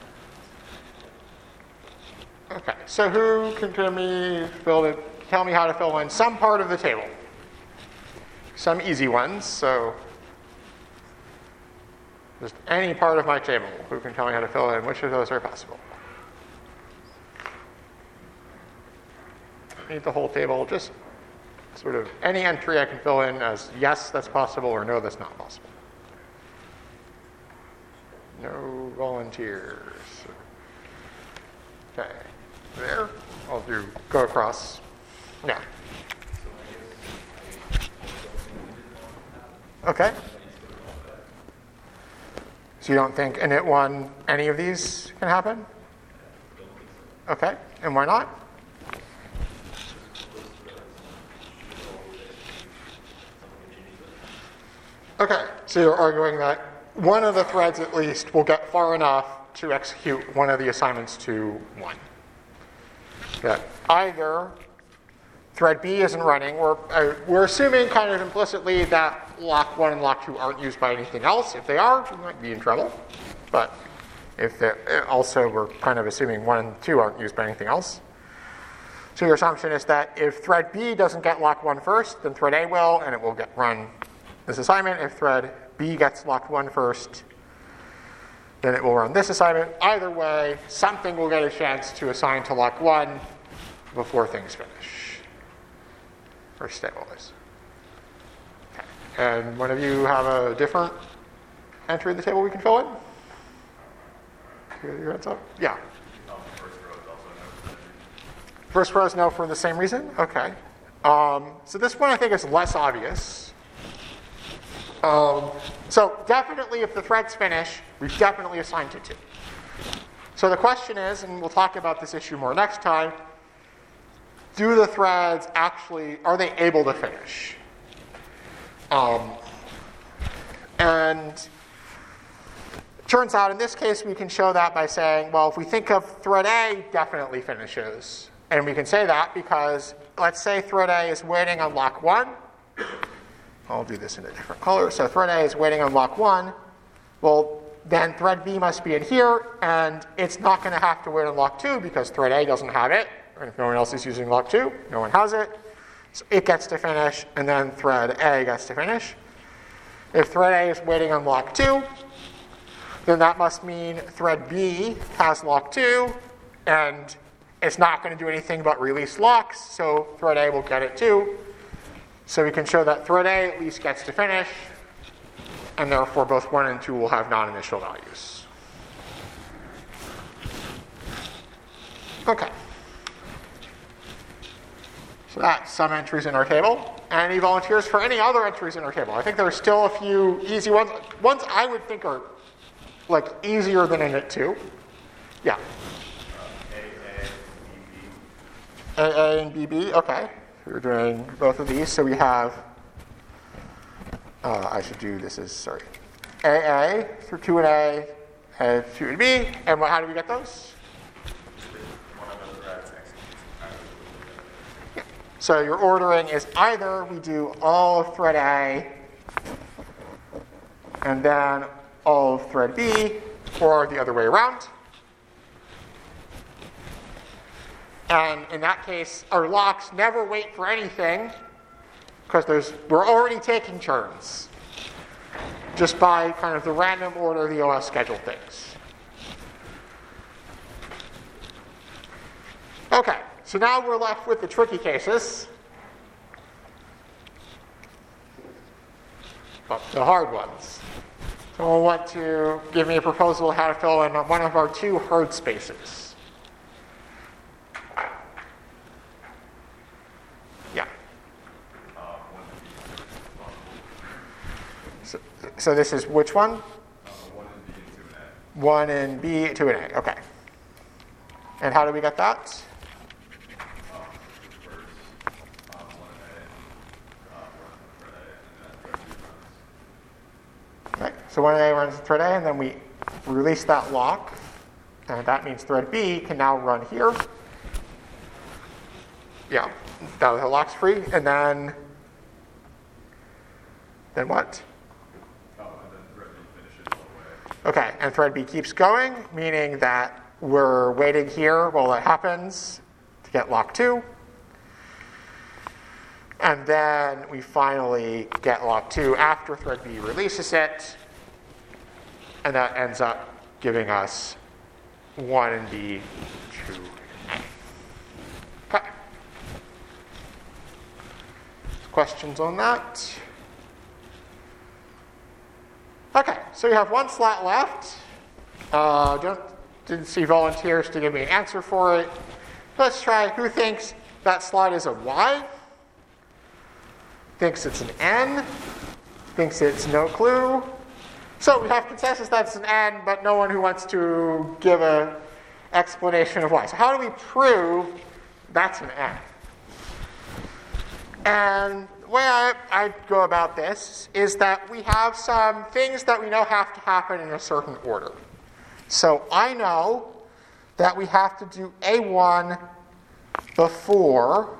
Okay, so who can tell me how to fill in some part of the table? Some easy ones, so just any part of my table. Who can tell me how to fill in? Which of those are possible? Need the whole table, just sort of any entry I can fill in as yes, that's possible, or no, that's not possible. No volunteers. Okay, there. I'll do go across. Yeah. Okay. So you don't think init one, any of these can happen? Okay, and why not? Okay, so you're arguing that one of the threads at least will get far enough to execute one of the assignments to 1. That either thread B isn't running, we're assuming kind of implicitly that lock 1 and lock 2 aren't used by anything else. If they are, we might be in trouble. But if also we're kind of assuming 1 and 2 aren't used by anything else. So your assumption is that if thread B doesn't get lock 1 first, then thread A will, and it will run this assignment. If thread B gets locked 1 first, then it will run this assignment. Either way, something will get a chance to assign to lock 1 before things finish or stabilize. Okay. And one of you have a different entry of the table we can fill in? Your hands up? Yeah. First row is no for the same reason? Okay. So this one I think is less obvious. So definitely if the threads finish, we've definitely assigned to 2. So the question is, and we'll talk about this issue more next time, do the threads actually, are they able to finish? And it turns out in this case we can show that by saying, well, if we think of thread A definitely finishes. And we can say that because let's say thread A is waiting on lock 1. I'll do this in a different color. So thread A is waiting on lock 1. Well, then thread B must be in here, and it's not going to have to wait on lock 2 because thread A doesn't have it. And if no one else is using lock 2, no one has it. So it gets to finish, and then thread A gets to finish. If thread A is waiting on lock 2, then that must mean thread B has lock 2, and it's not going to do anything but release locks, so thread A will get it too. So we can show that thread A at least gets to finish, and therefore both 1 and 2 will have non-initial values. Okay. So that's some entries in our table. Any volunteers for any other entries in our table? I think there are still a few easy ones. Ones I would think are like easier than init 2. Yeah. AA and BB, okay. We're doing both of these. So we have, I should do this as, sorry, AA through 2 and A, and 2 and B. And how do we get those? Yeah. So your ordering is either we do all of thread A and then all of thread B, or the other way around. And in that case, our locks never wait for anything because we're already taking turns just by kind of the random order the OS scheduled things. Okay, so now we're left with the tricky cases. The hard ones. So we'll want to give me a proposal how to fill in one of our 2 hard spaces. So this is which one? 1 in B, 2 in A. Okay. And how do we get that? Okay. So 1 in A runs thread A, and then we release that lock. And that means thread B can now run here. Yeah, now the lock's free. And then what? Okay, and thread B keeps going, meaning that we're waiting here while that happens to get lock 2. And then we finally get lock 2 after thread B releases it. And that ends up giving us 1 and B, 2 and A. Okay. Questions on that? Okay, so you have one slot left. Didn't see volunteers to give me an answer for it. Let's try who thinks that slot is a Y, thinks it's an N, thinks it's no clue. So we have consensus that's an N, but no one who wants to give an explanation of why. So how do we prove that's an N? And the way I go about this is that we have some things that we know have to happen in a certain order. So I know that we have to do A1 before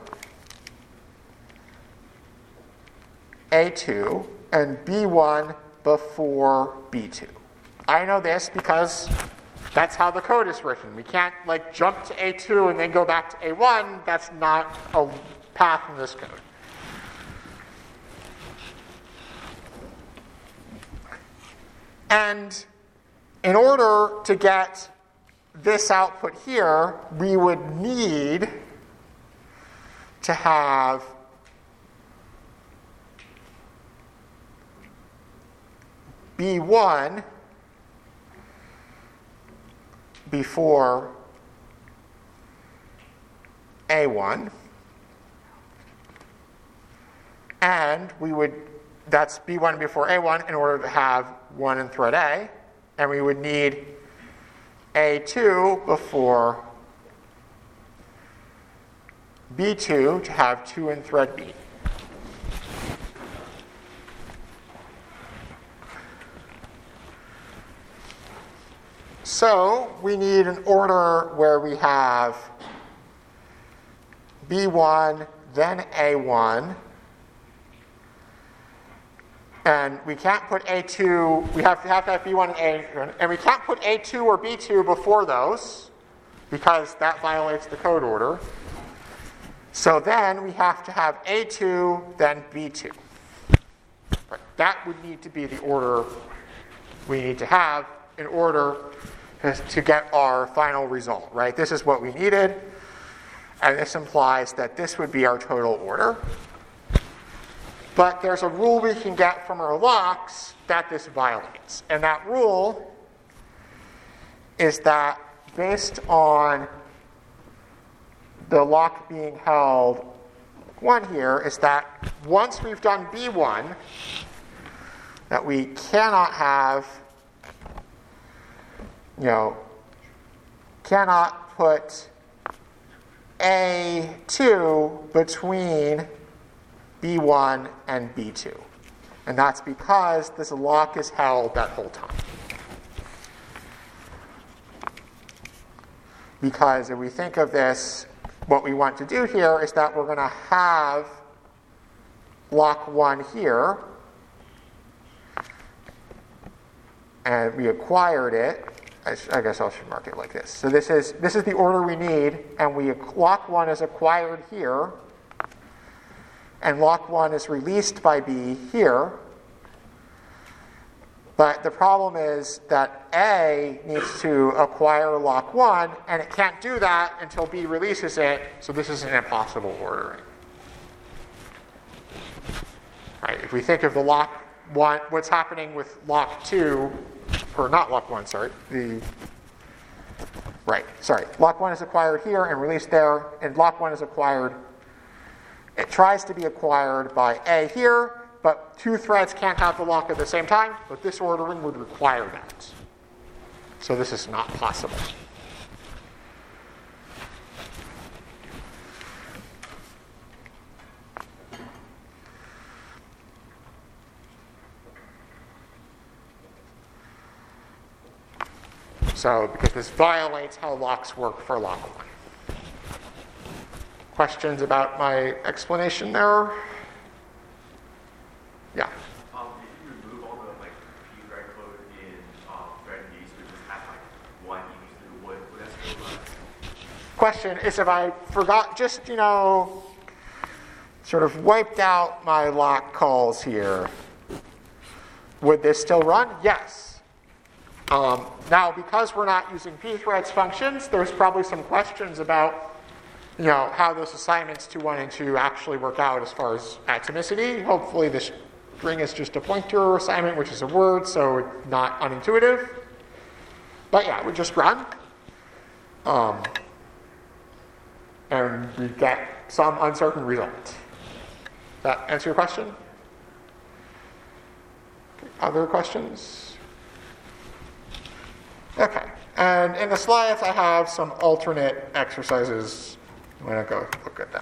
A2 and B1 before B2. I know this because that's how the code is written. We can't jump to A2 and then go back to A1. That's not a path in this code. And in order to get this output here, we would need to have B1 before A1, and that's B1 before A1 in order to have 1 in thread A, and we would need A2 before B2 to have 2 in thread B. So we need an order where we have B1, then A1, and we can't put A2, we have to have B1 and A1, and we can't put A2 or B2 before those because that violates the code order. So then we have to have A2, then B2. Right. That would need to be the order we need to have in order to get our final result, right? This is what we needed, and this implies that this would be our total order. But there's a rule we can get from our locks that this violates. And that rule is that based on the lock being held 1 here, is that once we've done B1, that we cannot have, cannot put A2 between B1 and B2. And that's because this lock is held that whole time. Because if we think of this, what we want to do here is that we're going to have lock 1 here, and we acquired it. I guess I should mark it like this. So this is the order we need, and lock 1 is acquired here, and lock 1 is released by B here. But the problem is that A needs to acquire lock 1, and it can't do that until B releases it, so this is an impossible ordering. Right, if we think of the lock 1, what's happening with lock 2, or not lock 1, sorry, lock 1 is acquired here and released there, and lock 1 is acquired. It tries to be acquired by A here, but 2 threads can't have the lock at the same time, but this ordering would require that. So this is not possible. So, because this violates how locks work for lock 1. Questions about my explanation there? Yeah. If you remove all the P thread code in thread question is if I forgot, just, sort of wiped out my lock calls here, would this still run? Yes. Now, because we're not using pthreads functions, there's probably some questions about how those assignments to 1 and 2 actually work out as far as atomicity. Hopefully the string is just a pointer assignment, which is a word, so it's not unintuitive. But yeah, it would just run. And we get some uncertain result. Does that answer your question? Okay, other questions? Okay. And in the slides, I have some alternate exercises. I'm going to go look at them.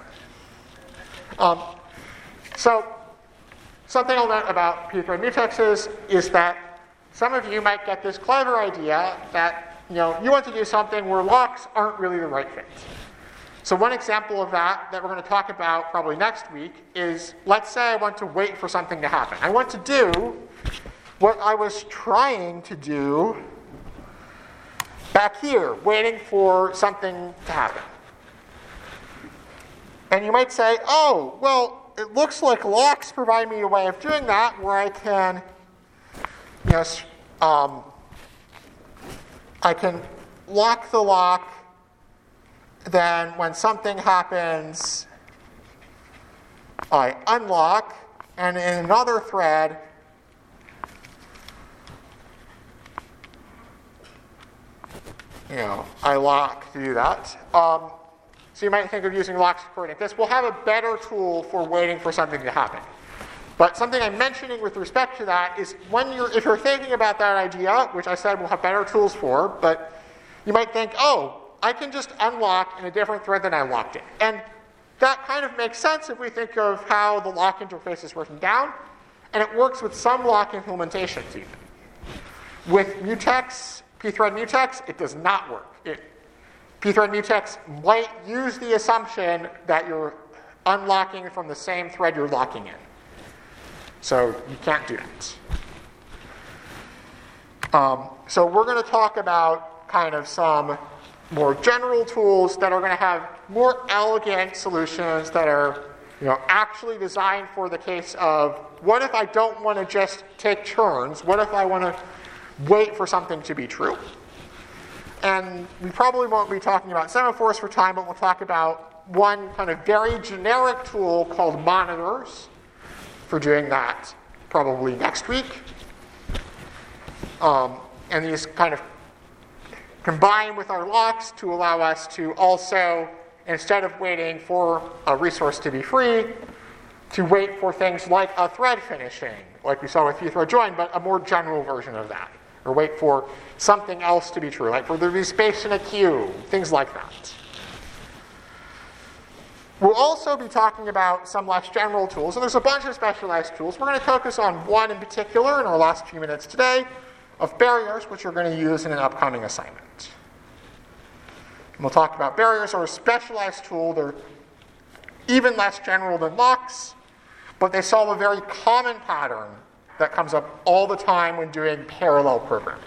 So something I'll note about pthread mutexes is that some of you might get this clever idea that you want to do something where locks aren't really the right fit. So one example of that we're going to talk about probably next week is, let's say I want to wait for something to happen. I want to do what I was trying to do back here, waiting for something to happen. And you might say, oh, well, it looks like locks provide me a way of doing that where I can, I can lock the lock, then when something happens, I unlock, and in another thread, I lock to do that. So you might think of using locks to coordinate this. We'll have a better tool for waiting for something to happen. But something I'm mentioning with respect to that is if you're thinking about that idea, which I said we'll have better tools for, but you might think, oh, I can just unlock in a different thread than I locked in. And that kind of makes sense if we think of how the lock interface is working down. And it works with some lock implementations even. With mutex, pthread mutex, it does not work. Pthread mutex might use the assumption that you're unlocking from the same thread you're locking in. So you can't do that. So we're going to talk about kind of some more general tools that are going to have more elegant solutions that are actually designed for the case of, what if I don't want to just take turns? What if I want to wait for something to be true? And we probably won't be talking about semaphores for time, but we'll talk about one kind of very generic tool called monitors for doing that probably next week. And these kind of combine with our locks to allow us to also, instead of waiting for a resource to be free, to wait for things like a thread finishing, like we saw with pthread join, but a more general version of that. Or wait for something else to be true, like for there to be space in a queue, things like that. We'll also be talking about some less general tools, and there's a bunch of specialized tools. We're going to focus on one in particular in our last few minutes today, of barriers, which we're going to use in an upcoming assignment. And we'll talk about barriers are a specialized tool. They're even less general than locks, but they solve a very common pattern that comes up all the time when doing parallel programming.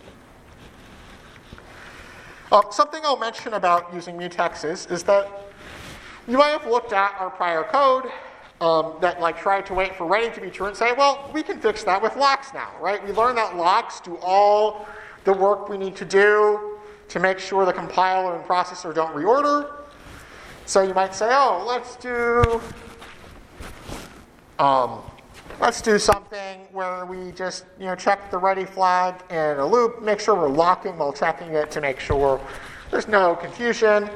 Something I'll mention about using mutexes is that you might have looked at our prior code that tried to wait for ready to be true and say, well, we can fix that with locks now, right? We learned that locks do all the work we need to do to make sure the compiler and processor don't reorder. So you might say, oh, let's do something where we just check the ready flag in a loop, make sure we're locking while checking it to make sure there's no confusion.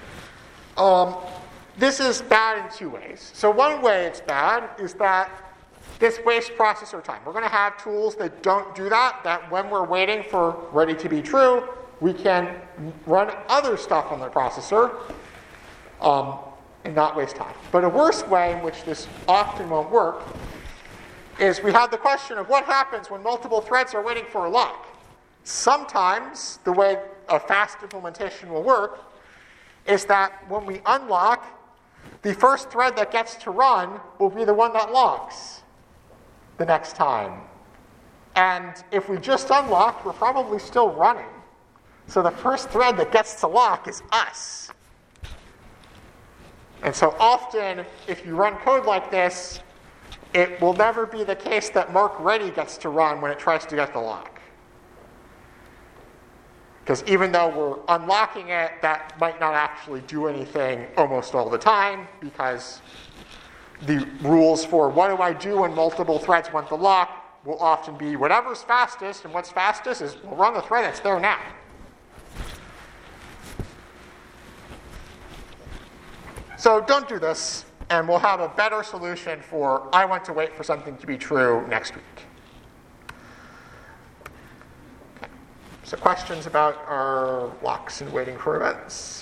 This is bad in two ways. So one way it's bad is that this wastes processor time. We're going to have tools that don't do that when we're waiting for ready to be true, we can run other stuff on the processor and not waste time. But a worse way in which this often won't work is we have the question of what happens when multiple threads are waiting for a lock. Sometimes the way a fast implementation will work is that when we unlock, the first thread that gets to run will be the one that locks the next time. And if we just unlock, we're probably still running. So the first thread that gets to lock is us. And so often, if you run code like this, it will never be the case that mark ready gets to run when it tries to get the lock. Because even though we're unlocking it, that might not actually do anything almost all the time, because the rules for what do I do when multiple threads want the lock will often be whatever's fastest, and what's fastest is we'll run the thread that's there now. So don't do this, and we'll have a better solution for I want to wait for something to be true next week. Okay. So questions about our locks and waiting for events?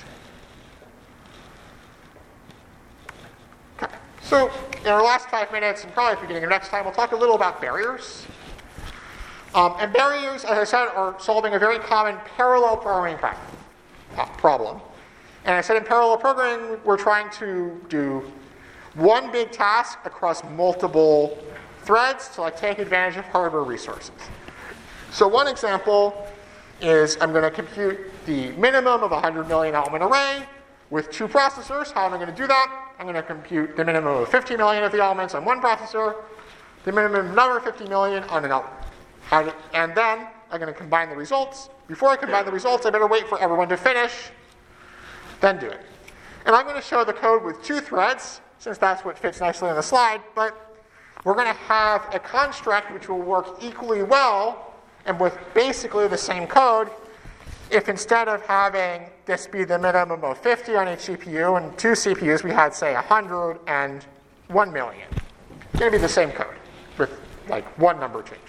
Okay. So in our last 5 minutes, and probably at the beginning of next time, we'll talk a little about barriers. And barriers, as I said, are solving a very common parallel programming problem. And I said in parallel programming, we're trying to do one big task across multiple threads to take advantage of hardware resources. So one example is I'm going to compute the minimum of a 100 million element array with 2 processors. How am I going to do that? I'm going to compute the minimum of 50 million of the elements on one processor, the minimum of another 50 million on another. And then I'm going to combine the results. Before I combine the results, I better wait for everyone to finish, then do it. And I'm going to show the code with 2 threads, since that's what fits nicely on the slide, but we're going to have a construct which will work equally well and with basically the same code if instead of having this be the minimum of 50 on each CPU and 2 CPUs, we had, say, 100 and 1 million. It's going to be the same code with one number changed.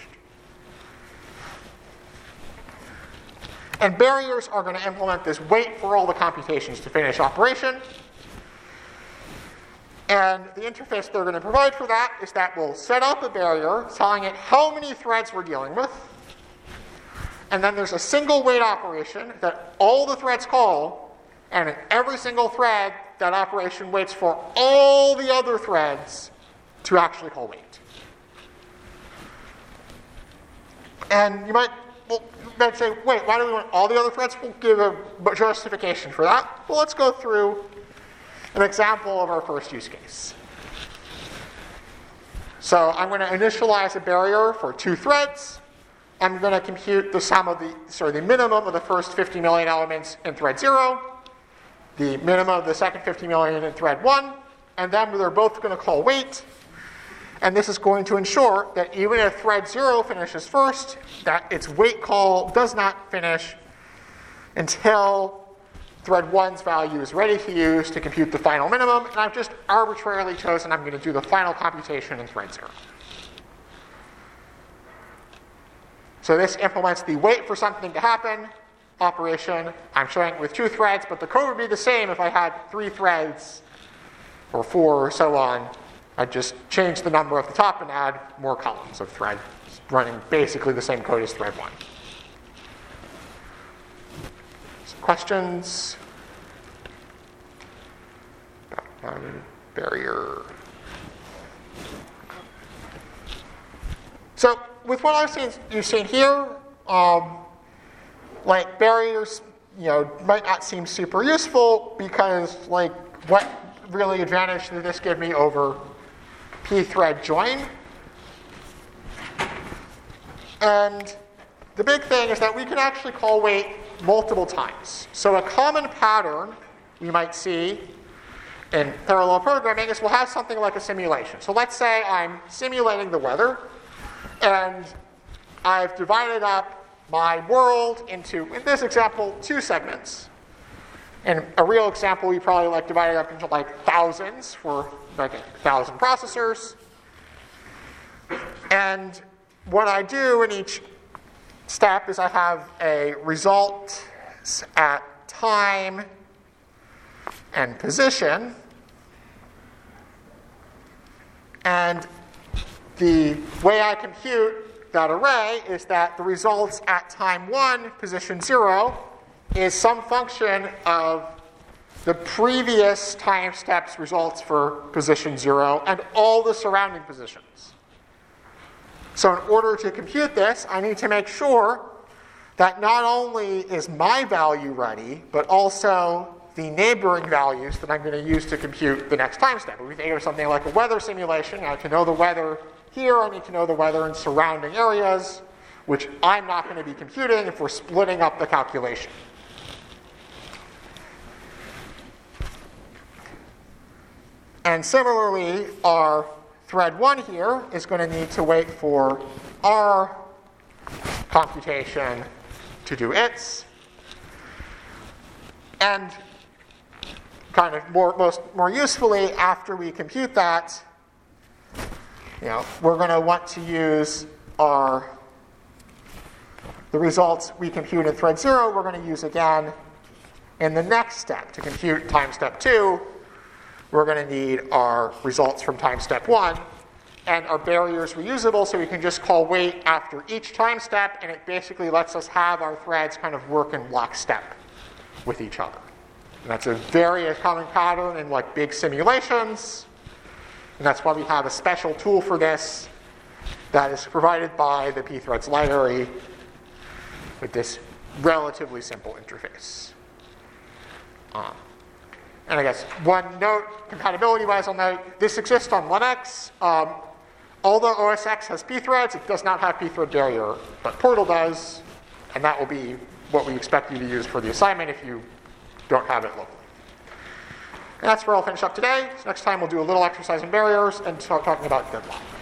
And barriers are going to implement this wait for all the computations to finish operation. And the interface they're going to provide for that is that we'll set up a barrier telling it how many threads we're dealing with. And then there's a single wait operation that all the threads call. And in every single thread, that operation waits for all the other threads to actually call wait. And you might say, wait, why do we want all the other threads? We'll give a justification for that. Well, let's go through an example of our first use case. So I'm going to initialize a barrier for 2 threads. I'm going to compute the minimum of the first 50 million elements in thread 0, the minimum of the second 50 million in thread 1, and then they're both going to call wait. And this is going to ensure that even if thread 0 finishes first, that its wait call does not finish until thread 1's value is ready to use to compute the final minimum. And I've just arbitrarily chosen I'm going to do the final computation in thread 0. So this implements the wait for something to happen operation. I'm showing it with 2 threads, but the code would be the same if I had 3 threads or 4 or so on. I'd just change the number at the top and add more columns of thread, running basically the same code as thread 1. Some questions? Barrier. So with what you've seen here, barriers, might not seem super useful because, what really advantage did this give me over pthread join? And the big thing is that we can actually call wait multiple times. So a common pattern we might see in parallel programming is we'll have something like a simulation. So let's say I'm simulating the weather, and I've divided up my world into, in this example, 2 segments. In a real example, we probably divide it up into thousands for 1,000 processors. And what I do in each step is I have a result at time and position. And the way I compute that array is that the results at time 1, position 0, is some function of the previous time step's results for position 0 and all the surrounding positions. So in order to compute this, I need to make sure that not only is my value ready, but also the neighboring values that I'm going to use to compute the next time step. If we think of something like a weather simulation, I have to know the weather here, I need to know the weather in surrounding areas, which I'm not going to be computing if we're splitting up the calculation. And similarly, our thread 1 here is going to need to wait for our computation to do its. And kind of more usefully, after we compute that, we're going to want to use the results we compute in thread 0, we're going to use again in the next step. To compute time step 2, we're going to need our results from time step 1. And our barrier is reusable, so we can just call wait after each time step, and it basically lets us have our threads kind of work in lockstep with each other. And that's a very common pattern in like big simulations. And that's why we have a special tool for this that is provided by the pthreads library with this relatively simple interface. And I guess one note, compatibility-wise, I'll note, this exists on Linux. Although OS X has pthreads, it does not have pthread barrier, but Portal does, and that will be what we expect you to use for the assignment if you don't have it locally. And that's where I'll finish up today. So next time we'll do a little exercise in barriers and start talking about deadlock.